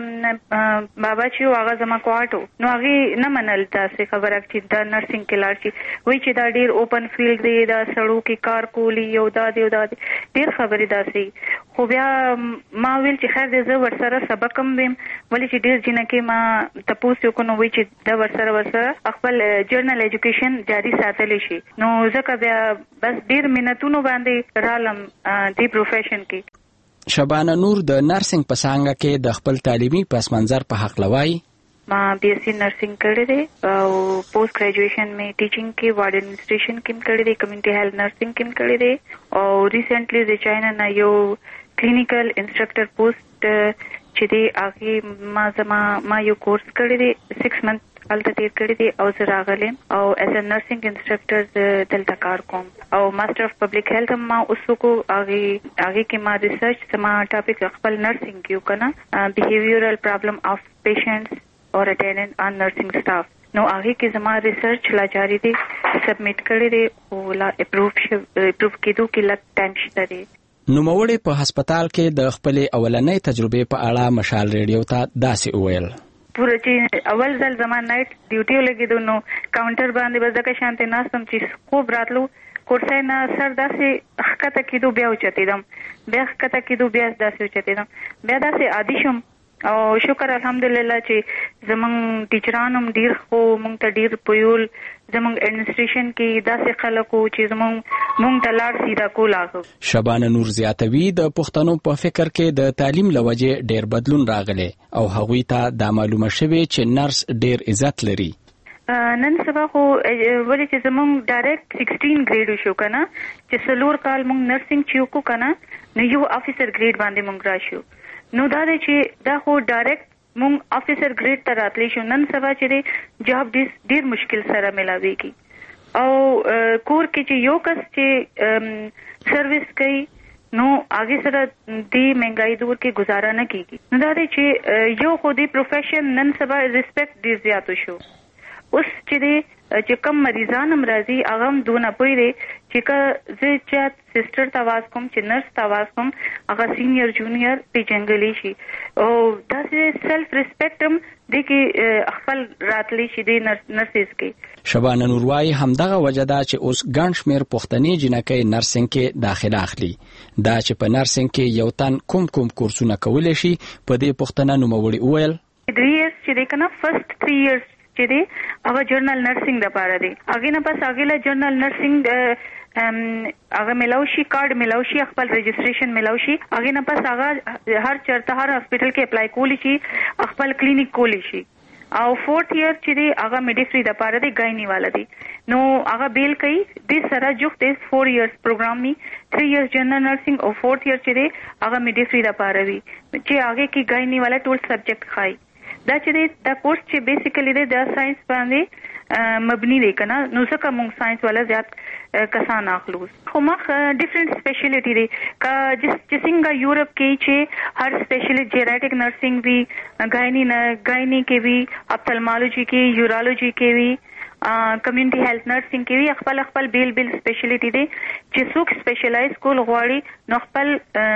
بابا چې هغه زما کوټو نو هغه نه منل تاسو خبره چې دا نرسنګ کې لاړ شي وای چې دا ډیر اوپن فیلډ دی دا سړو کې کار کولی یو دا ډیر خبرې داسي خو بیا ما ویل چې خیر دې زه ورسره سبق هم ویم ولې چې ډیر جنکه ما تاسو کو نو وی چې دا ورسره خپل جرنل ایجوکیشن جاری ساتل شي نو ځکه بیا بس ډیر مهنتونو باندې رالم دی پروفیشن کې شبانه نور د نرسنګ په څنګه کې د خپل تعلیمي پس منظر په حق لوي ما بی ایس سی نرسنګ کړی دی او پوسټ ګریجویشن می ټیچینګ کې وارډ ایڈمنسټریشن کې کړی دی کمیونټي هیلث نرسنګ کې کړی دی او ریسنټلی د چاینا نه یو کلینیکل انسټرکټر پوسټ چې دی هغه ما یو کورس کړی دی 6 منث الته تیر کړی دی او زه راغلم او ایز ا نرسنګ انسټرکټر دلته کار کوم او ماستر اف پبلک هیلث ما اوسو کو هغه کې ما ریسرچ سما ټاپک خپل نرسنګ کیو کنه بیهیویرل پرابلم اف پیشنټس اور اټینډنټ ان نرسنګ سټاف نو هغه کې زما ریسرچ لا جاری دی سبمیټ کړی دی او لا اپروف کېدو کې لږ ټایم شته دی نوموړی په هسپتال کې د خپل اولنۍ تجربې په اړه مشال ریډیو ته داسې وویل پوره چې اول ځل زما نایټ ډیوټي لګیدو نو کاونټر باندې بس دغه شانته ناستم چې خوب راتلو کورسای نه سر داسې حقیقت کېدو بیا اوچتېدم بیا حقیقت کېدو بیا داسې اوچتېدم بیا داسې عادي شم او شکر الحمدلله چې زمونږ ټیچرانو ډیر خو مونږ ته ډیر پویول زمونږ ایڈمنسټریشن کې داسې خلکو چې مونږ ته لار سیده کولاغه شبانه نور زیاتوي د پښتنو په فکر کې د تعلیم لوجه ډیر بدلون راغلی او هغوی ته دا معلومه شوه چې نرس ډیر عزت لري نن سبا خو ولې چې زمونږ ډایرکټ 16 ګریډ شو کنه چې سلور کال مونږ نرسنګ چیوکو کنه نو یو افیسر ګریډ باندې مونږ راشو نو دا دی چې دا خو ډایرکټ مونږ افیسر ګریډ ته راتلی شو نن سبا چې جاب ډیر مشکل سره ملاويږي او کور کې چې یو کس چې سرویس کوي نو آگے سره دی مهنګای دور کې گزاره نه کیږي نو دا دی چې یو خو دی پروفیشن نن سبا ریسپیکټ ډیر زیات شو اوس چې کم مریضان هم راځي هغه هم دونه پوي دي چې که زه چې سسټر ته आवाज کوم چې نرس ته आवाज کوم هغه سینیئر جونیئر پیژنګلی شي او دا سیلف ریسپیکټ هم د کې خپل راتلی شي د نرسز کې شبانه نوروای همدغه وجدا چې اوس ګڼ شمیر پښتني جنکې نرسنګ کې داخله اخلي دا چې په نرسنګ کې یو تن کوم کورسونه کولای شي په دې پښتنه نوموړي وویل 3 years چې د کنه فرست 3 years چې دی هغه جرنل نرسنګ د پاره دی هغه نه پس هغه له جرنل نرسنګ هغه ملاوشي کارت ملاوشي خپل رجسٹریشن ملاوشي هغه نه پس هغه هر چرته هر هسپټل کې اپلای کولی شي خپل کلینیک کولی شي او 4th year چې دی هغه میډیفری د پاره دی ګاینی والا دی نو هغه بیل کوي د سره جوخت 4 years پروګرام می 3 years جنرال نرسنګ او 4th year چې دی هغه میډیفری د پاره وي چې هغه کې ګاینی والا ټول سبجیکټ خای دا چې دا کورس چې بیسیکلی د ساينس باندې مبني دی کنه نو څنګه موږ ساينس والا زیات کسان اخلو خو مخ ډیفرنٹ سپیشلیټی دی کا څنګه یورپ کې چې هر سپیشلیټ جیریاټک نرسنګ وی غاینی کې وی اپتلمالوجي کې یورولوجي کې وی کمیونټي هیلث نرسنګ کې وی خپل بیل سپیشلیټی دی چې څوک سپیشلایز کول غواړي نو خپل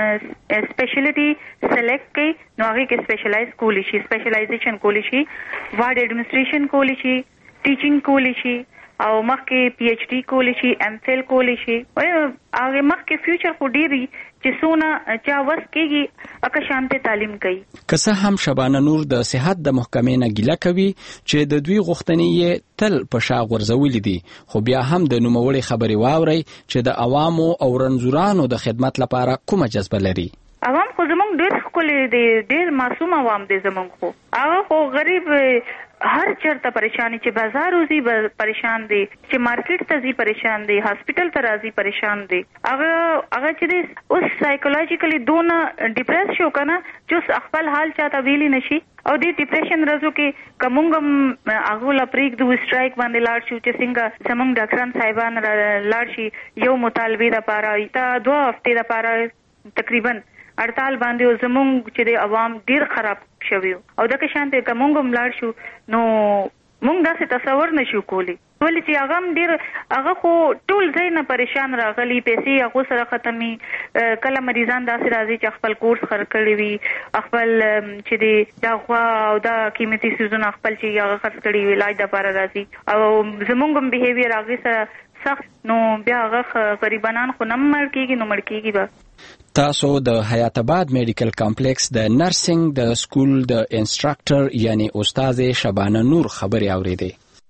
سپیشلیټی سلیکټ کړي نو هغه کې سپیشلایز کولی شي سپیشلایزیشن کولی شي وارډ ایڈمنسټریشن کولی شي ټیچینګ کولی شي او مخکې پی ایچ ڈی کولی شي ایم فل کولی شي او هغه مخکې فیوچر خو ډیری چې سونه چا وس کېږي اکه شانته تعلیم کوي که هم شبانه نور د صحت د محکمې نه ګیله کوي چې د دوی غوښتنې تل په شا غورځولې دي خو بیا هم د نوموړي خبري واوري چې د عوامو او رنځورانو د خدمت لپاره کومه جذبه لري عوام خو زمونږ ډېر ښکلي دي ډېر معصوم عوام دي زمونږ خو هغه خو غریب هر چرته پریشانی چې بازار وزي پریشان دي چې مارکیټ ته ځي پریشان دي هاسپټل ته راځي پریشان دي هغه چې اوس سایکولوژیکلی دونه ډیپریس شو کنه چې خپل حال چاته ویلی نشي او د ډیپریشن راځو کې کومګم هغه لا پریک د سټرایک باندې لاړ شو چې څنګه سمون ډاکټران صاحبان لاړ شي یو مطالبه لپاره تا 2 هفته لپاره تقریبا اړتال باندې زمونږ چې د عوام ډیر خراب شوی او دغه شانته کومګم لاړ شو نو مونږ داسې تصور نشو کولی ولې چې هغه ډیر هغه خو ټول ځای نه پریشان راغلي پیسې هغه سره ختمي کله مریضان داسې راځي چې خپل کورس خرڅ کړي وي خپل چې د دغه او د قیمتي سيزونه خپل چې هغه خرڅ کړي وي علاج لپاره راځي او زمونږ بیهیویر هغه سره سخت نو بیا هغه غریبانان خو نه مړ کیږي به تاسو د حیات آباد میډیکل کمپلیکس د نرسنګ د سکول د انسټراکټر یعنی استاد شبانه نور خبري اوریدي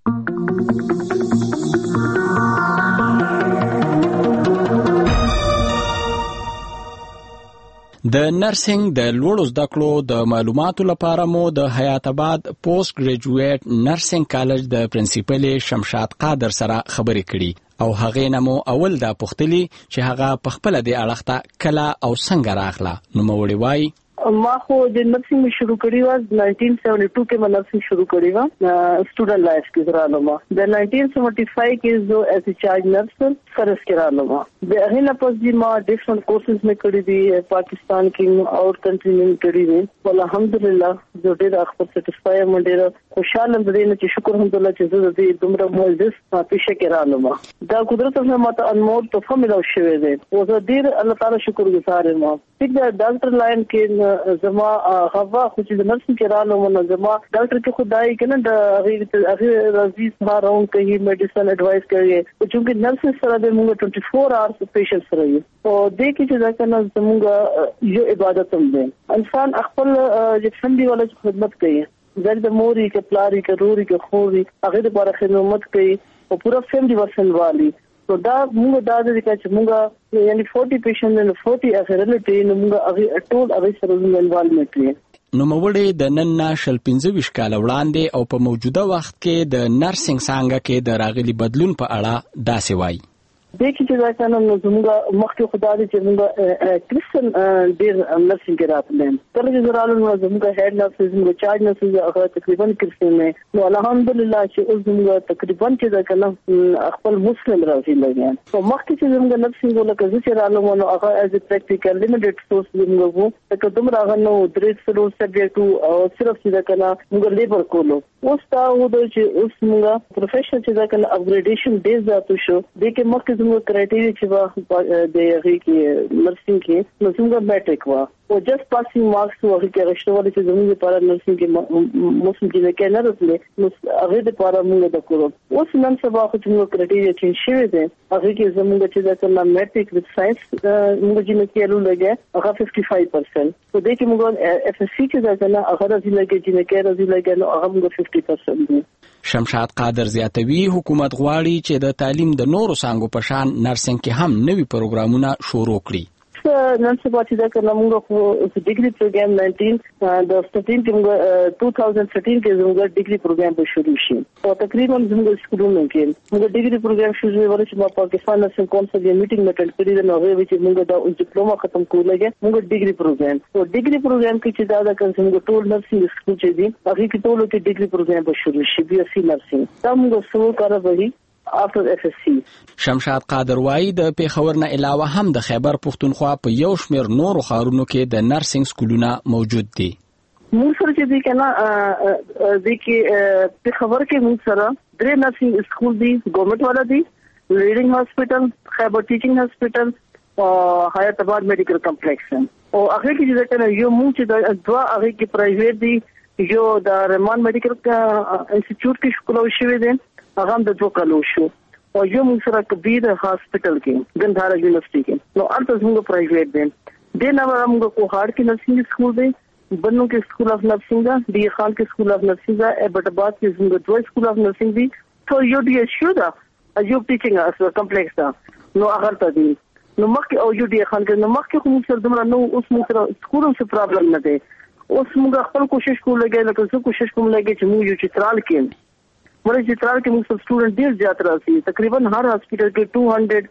د نرسنګ د لوړو زده کړو د معلوماتو لپاره مو د حیات آباد پوسټ ګریجویټ نرسنګ کالج د پرنسپل شمشاد قادر سره خبرې کړي او هغه نمو اول دا پختلی چې هغه په خپل د اړخته کلا او څنګه راغله نو موړي وای ما خو د نرسنګ شروع کړی و 1972 کې ما نرسنګ شروع کړی و سټوډنټ لایف کې درانه ما د 1975 کې زه ایز ا چارج نرس فرض کړم ما د هغه نه پس ما ډیفرنٹ کورسز مې کړی دي پاکستان کې او کنټری میں کړی دي الحمدلله زه ډېر خپل سټیسفای یم ډېر خوشاله یم چې شکر الحمدلله چې زه د دومره معزز پیشه کړم ما دا قدرت سره ماته انمول تحفه ملو شوې ده او زه ډېر الله تعالی شکر گزار یم ټیک دا ډاکټر لاین کې زما غوا خو چې د نرسنګ کې رالو منظمه ډاکټر کې خدای کنه د هغه راځي سهارون کوي میډیسن اډوایس کوي او چې نرسنګ سره د موږ 24 اورز پیشنټ سره یو او د کې چې ځکه نه زموږ یو عبادت هم ده انسان خپل چې فندي ولا خدمت کوي زړه د موري کې پلاری کې روري کې خوري هغه لپاره خدمت کوي او پورا فیملی ورسن والی تو دا موږ دا د چې موږ یعنی 40 پیشنټ نه 40 اخرلټي نو موږ هغه ټول هغه سره انوالومنت لري نو موړې د نن ناشل 15 کال وړاندې او په موجوده وخت کې د نرسنګ څنګه کې د راغلي بدلون په اړه داسې وایي د کې چې ځکه نو زموږ مخکې خدای چې موږ کریسن ډیر نرسنګ راتلم کله چې زرالو نو زموږ هډ نرس زموږ چارج نرس هغه تقریبا کریسن نو الحمدلله چې اوس زموږ تقریبا چې ځکه نو خپل مسلم راځي لګیان او مخکې چې زموږ نرسنګ ولکه چې رالو نو هغه از پریکټیکل لیمیټډ سورس زموږ وو تک دومره هغه نو درې سلو سبجیکټ او صرف چې ځکه موږ لیبر کولو اوس تا و چې اوس موږ پروفیشنل چې ځکه اپګریډیشن ډیر زیات شو د کې مخکې زموږ کرایټیریا چې وا د هغه کې نرسنګ کې نو څنګه میټریک وا او جست پاسینګ مارکس هغه کې غشتول چې زموږ لپاره نرسنګ کې مسلم چې کې نه رسلې نو هغه لپاره موږ د کورو اوس نن سبا خو چې موږ کرایټیریا چینج شوی دی هغه کې زموږ چې ځکه میټریک وذ ساينس موږ چې کې له لګي هغه 55% په دې کې موږ اف اس سی کې ځکه هغه راځي لګي چې کې راځي لګي نو هغه موږ 50% دی شمشاد قادر زیاتوي حکومت غواړي چې د تعلیم د نورو څانګو په شان نرسنګ کې هم نوي پروګرامونه شروع کړي نن سبا چې دا کله موږ په ډیګري پروګرام 19 د 13 کې 2013 کې زموږ ډیګري پروګرام به شروع شي او تقریبا زموږ سکولونو کې موږ ډیګري پروګرام شروع ورته چې په پاکستان سره کوم څه میټینګ میټل کړی دا نو چې موږ دا ډیپلوما ختم کولای موږ ډیګري پروګرام او ډیګري پروګرام کې چې دا کوم څنګه ټول نرسنګ سکول چې دي هغه کې ټول کې ډیګري پروګرام به شروع شي بي اس سی نرسنګ دا موږ سره کاروي after FSC شمشاد قادر وایي د پیښور نه علاوه هم د خیبر پښتونخوا په یو شمېر نورو ښارونو کې د نرسنګ سکولونه موجود دي موږ سره چې دی کنه د کې پیښور کې موږ سره درې نرسنګ سکول دي ګورنمنت والا دي لیډینګ هاسپټل خیبر ټیچینګ هاسپټل او حیات آباد میډیکل کمپلیکس او هغه کې چې کنه یو موږ چې دوا هغه کې پرایویټ دي یو د رحمان میډیکل انسټیټیوټ کې شکل شوی دی هغه د 2 کالو شو او یو موږ سره کبیر هاسپټل کې ګندهارا یونیورسيټي کې نو ارته موږ پرایویټ دي د نو موږ کوهاړ کې نرسنګ سکول دی بنو کې سکول اف نرسنګ دی خان کې سکول اف نرسنګ ایبټباد کې موږ دوه سکول اف نرسنګ دي ټو یو دی شو دا یو ټیچینګ اس کمپلیکس دا نو هغه ته دي نو مخکې او یو دی خان کې نو مخکې کوم څه دمر نو اوس موږ سره سکول څه پرابلم نه دی اوس موږ خپل کوشش کوو لګي لکه څه کوشش کوم لګي چې موږ یو چترال کې موږ چترال کې موږ سټوډنټ ډیر زیات راځي تقریبا هر هاسپټل کې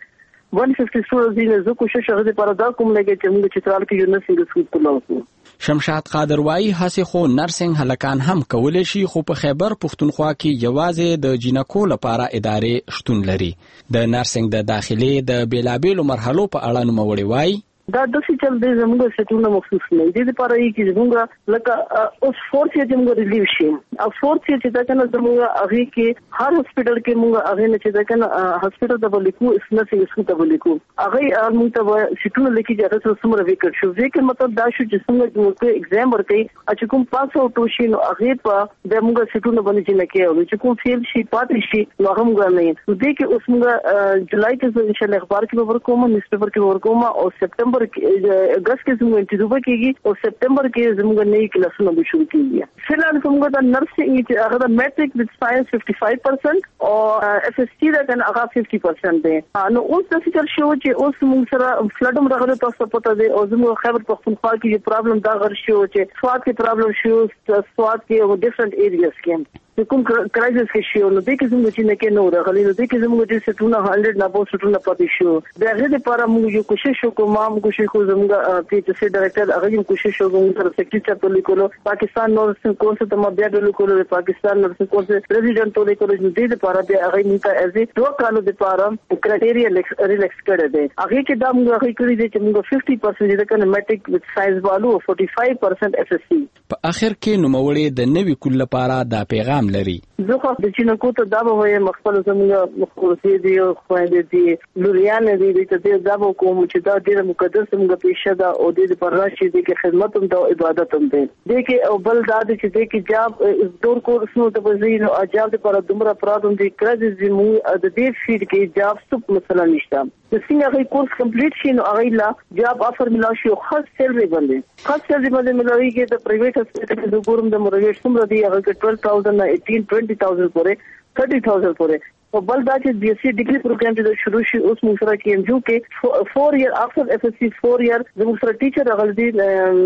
150 سټوډنټ زه کوشش هغه لپاره دا کوم لګي چې موږ چترال کې یو نرسنګ سکول کولاو. شمشاد قادر وایي هڅه خو نرسنګ هلکان هم کولای شي خو په خیبر پښتونخوا کې یوازې د جینکو لپاره ادارې شتون لري. د نرسنګ د داخلي د بیلابېلو مرحلو په اړه نوموړي وایي دا د څه چل دی زموږ سټونه مخصوص نه دي لپاره یې چې زموږ لکه اوس فورث یې موږ ریلیو شي او فورث یې چې دا کنه زموږ هغه کې هر هسپتال کې موږ هغه نه چې دا کنه هسپتال ته ولیکو اسنه سي اسکو ته ولیکو هغه موږ ته سټونه لیکي چې هغه سمره وکړ شو ځکه مطلب دا شو چې څنګه موږ ایگزام ورکړي چې کوم پاس او ټو شي نو هغه په د موږ سټونه باندې نه کېو چې کوم فیل شي پاتې شي نو هغه موږ نه نو دې کې اوس موږ جولای کې ان شاء الله اخبار کې ورکوم نیوز پیپر کې ورکوم او سپتمبر اگست کې زموږ انتظار کېږي او سپتمبر کې زموږ نوې کلاسونه به شروع کیږي. فلحال زموږ د نرسنګ چې هغه د میټرک وذ ساينس 55% او اف اس ټي دا کنه هغه 50% دی. نو اوس د فکر شو چې اوس موږ سره فلډم راغلی تاسو پته دی او زموږ خیبر پختونخوا کې یو پرابلم دا غر شو چې سواد کې پرابلم شو سواد کې ډیفرنٹ ایریاز کې کوم کرایسس کې شو نو د کې زموږ چې نه کې نو راغلی نو د کې زموږ چې ستونه 100 نه پوه ستونه پاتې شو د هغه لپاره موږ یو کوشش وکړو کوشش کو زموږ پی ایچ سی ډایریکټر هغه یو کوشش وکړو سره سیکریټری چاپل لیکلو پاکستان نرسنګ کورس ته ما بیا د لیکلو پاکستان نرسنګ کورس پریزیډنټ ته لیکلو نو د لپاره بیا هغه موږ ایز ا 2 کالو لپاره کرایټیریا ریلیکس کړی دی هغه کې دا موږ هغه کړی دی چې موږ 50% د کنه میټرک وذ ساينس والو 45% اف اس سی. په اخر کې نوموړي د نوي کول لپاره دا پیغام لري. زه د چینکو ته دا به وایم خپل زموږ مخورسي دي او خويندې دي لوريان دي چې دا به کوم چې دا ډیره مقدس موږ پیښه ده او د پر راشي دي کې خدمت هم او عبادت هم دي د کې او بل دا چې د کې جاب دور کورسونو ته وزین او جاب پر دومره پرادم دي کړه چې موږ د دې فیډ کې جاب څه مثلا نشته د څنګه کورس کمپلیټ شي نو هغه لا جاب افر ملا شي خاص سیلري باندې ملوي کې د پرایویټ هسپتال کې د ګورم د مرګ څومره دی هغه 12000 نه 18-20,000 پورې 30,000 پورې او بل دا چې بي اس سی ډیګري پروګرام چې شروع شي اوس موږ سره کې ام جو کې 4 ایئر افټر اف اس سی 4 ایئر زموږ سره ټیچر راغلي دي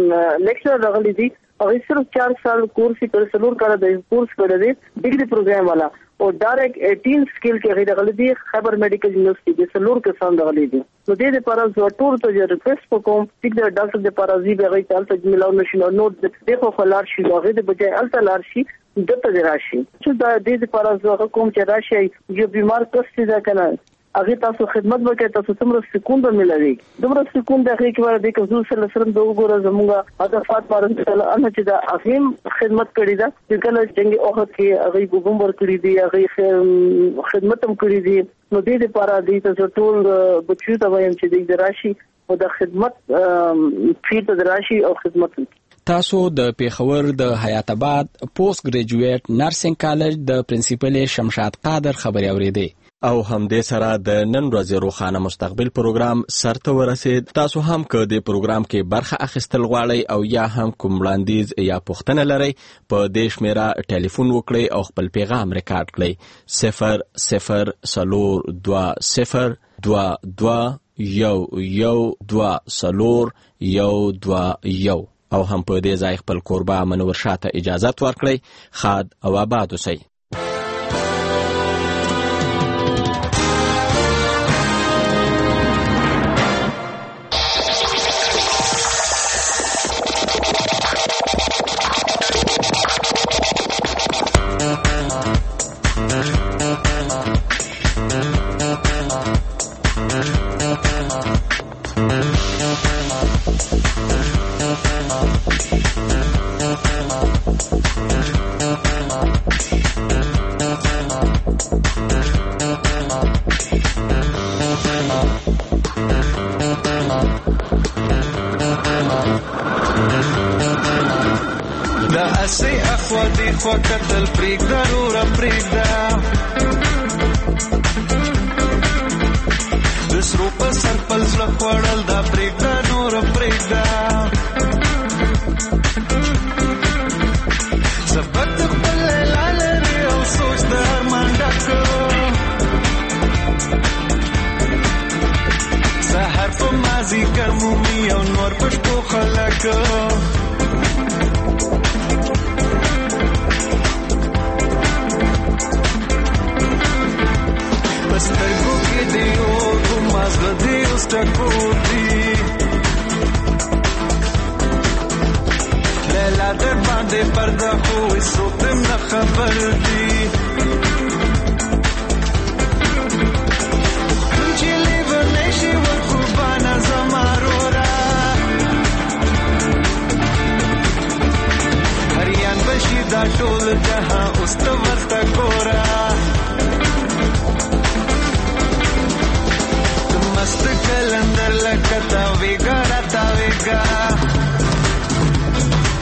لیکچر راغلي دي او صرف 4 سال کورس کې سلور کړه د کورس کړه دي ډیګري پروګرام والا او ډایرکټ 18 سکیل کې غیر غلي دي خیبر میډیکل یونیورسيټي کې سلور کې سم غلي دي نو دې لپاره زه ټول ته ریکوست وکوم چې د ډاکټر د پارازي به غي تل ته ملاو نشي نو د خو خلار شي هغه د بجای الته لار شي دته راشي چې دا دې لپاره زه کوم چې راشي یو بیمار کس دا کنه هغه تاسو خدمت وکړئ تاسو څومره سکون به ملوي دومره سکون د هغه کې ور دي چې حضور صلی الله علیه وسلم د وګوره زموږه هدفات باندې تعالی ان چې دا اخیم خدمت کړی دا چې کله جنگي اوخت کې هغه ګومبر کړی دی هغه خدمت هم کړی دی نو دې لپاره دې ته ټول بچو ته وایم چې د راشي او د خدمت فیټ د راشي او خدمت تاسو د پیښور د حیات آباد پوسټ ګریجویټ نرسنګ کالج د پرنسپل شمشاد قادر خبري اوریدي او همدې سره د نن ورځې روخانه مستقبل پروګرام سرته ورسید. تاسو هم که د پروګرام کې برخه اخیستل غواړئ او یا هم کوم وړاندیز یا پوښتنه لرئ په دې شمیره ټلیفون وکړئ او خپل پیغام ریکارډ کړئ 002022 او هم په دې ځای خپل کوربه منور شاته اجازه ورکړئ. خاد او آباد اوسئ. وکتل پریک ضرور پریکدا دسرو په سر پل زړه خوړل دا پریکدا نور پریکدا سبق خپل لالري او سوچ د ارمان ډکو سحر په مازی کرمومي او نور پښتو خلک دی او ګماز دی استکو دی لیلا در باندې پرده خو سوتم نه خبر دی چې لیونه شي ورقربانه زمارورا هریان بشي دا ټول جهان اوس ته ورته ګورا مست کلندر لکتا ویگا راتا ویگا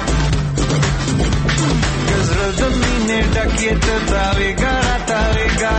گزر زمین ڈکیت تا ویگا راتا ویگا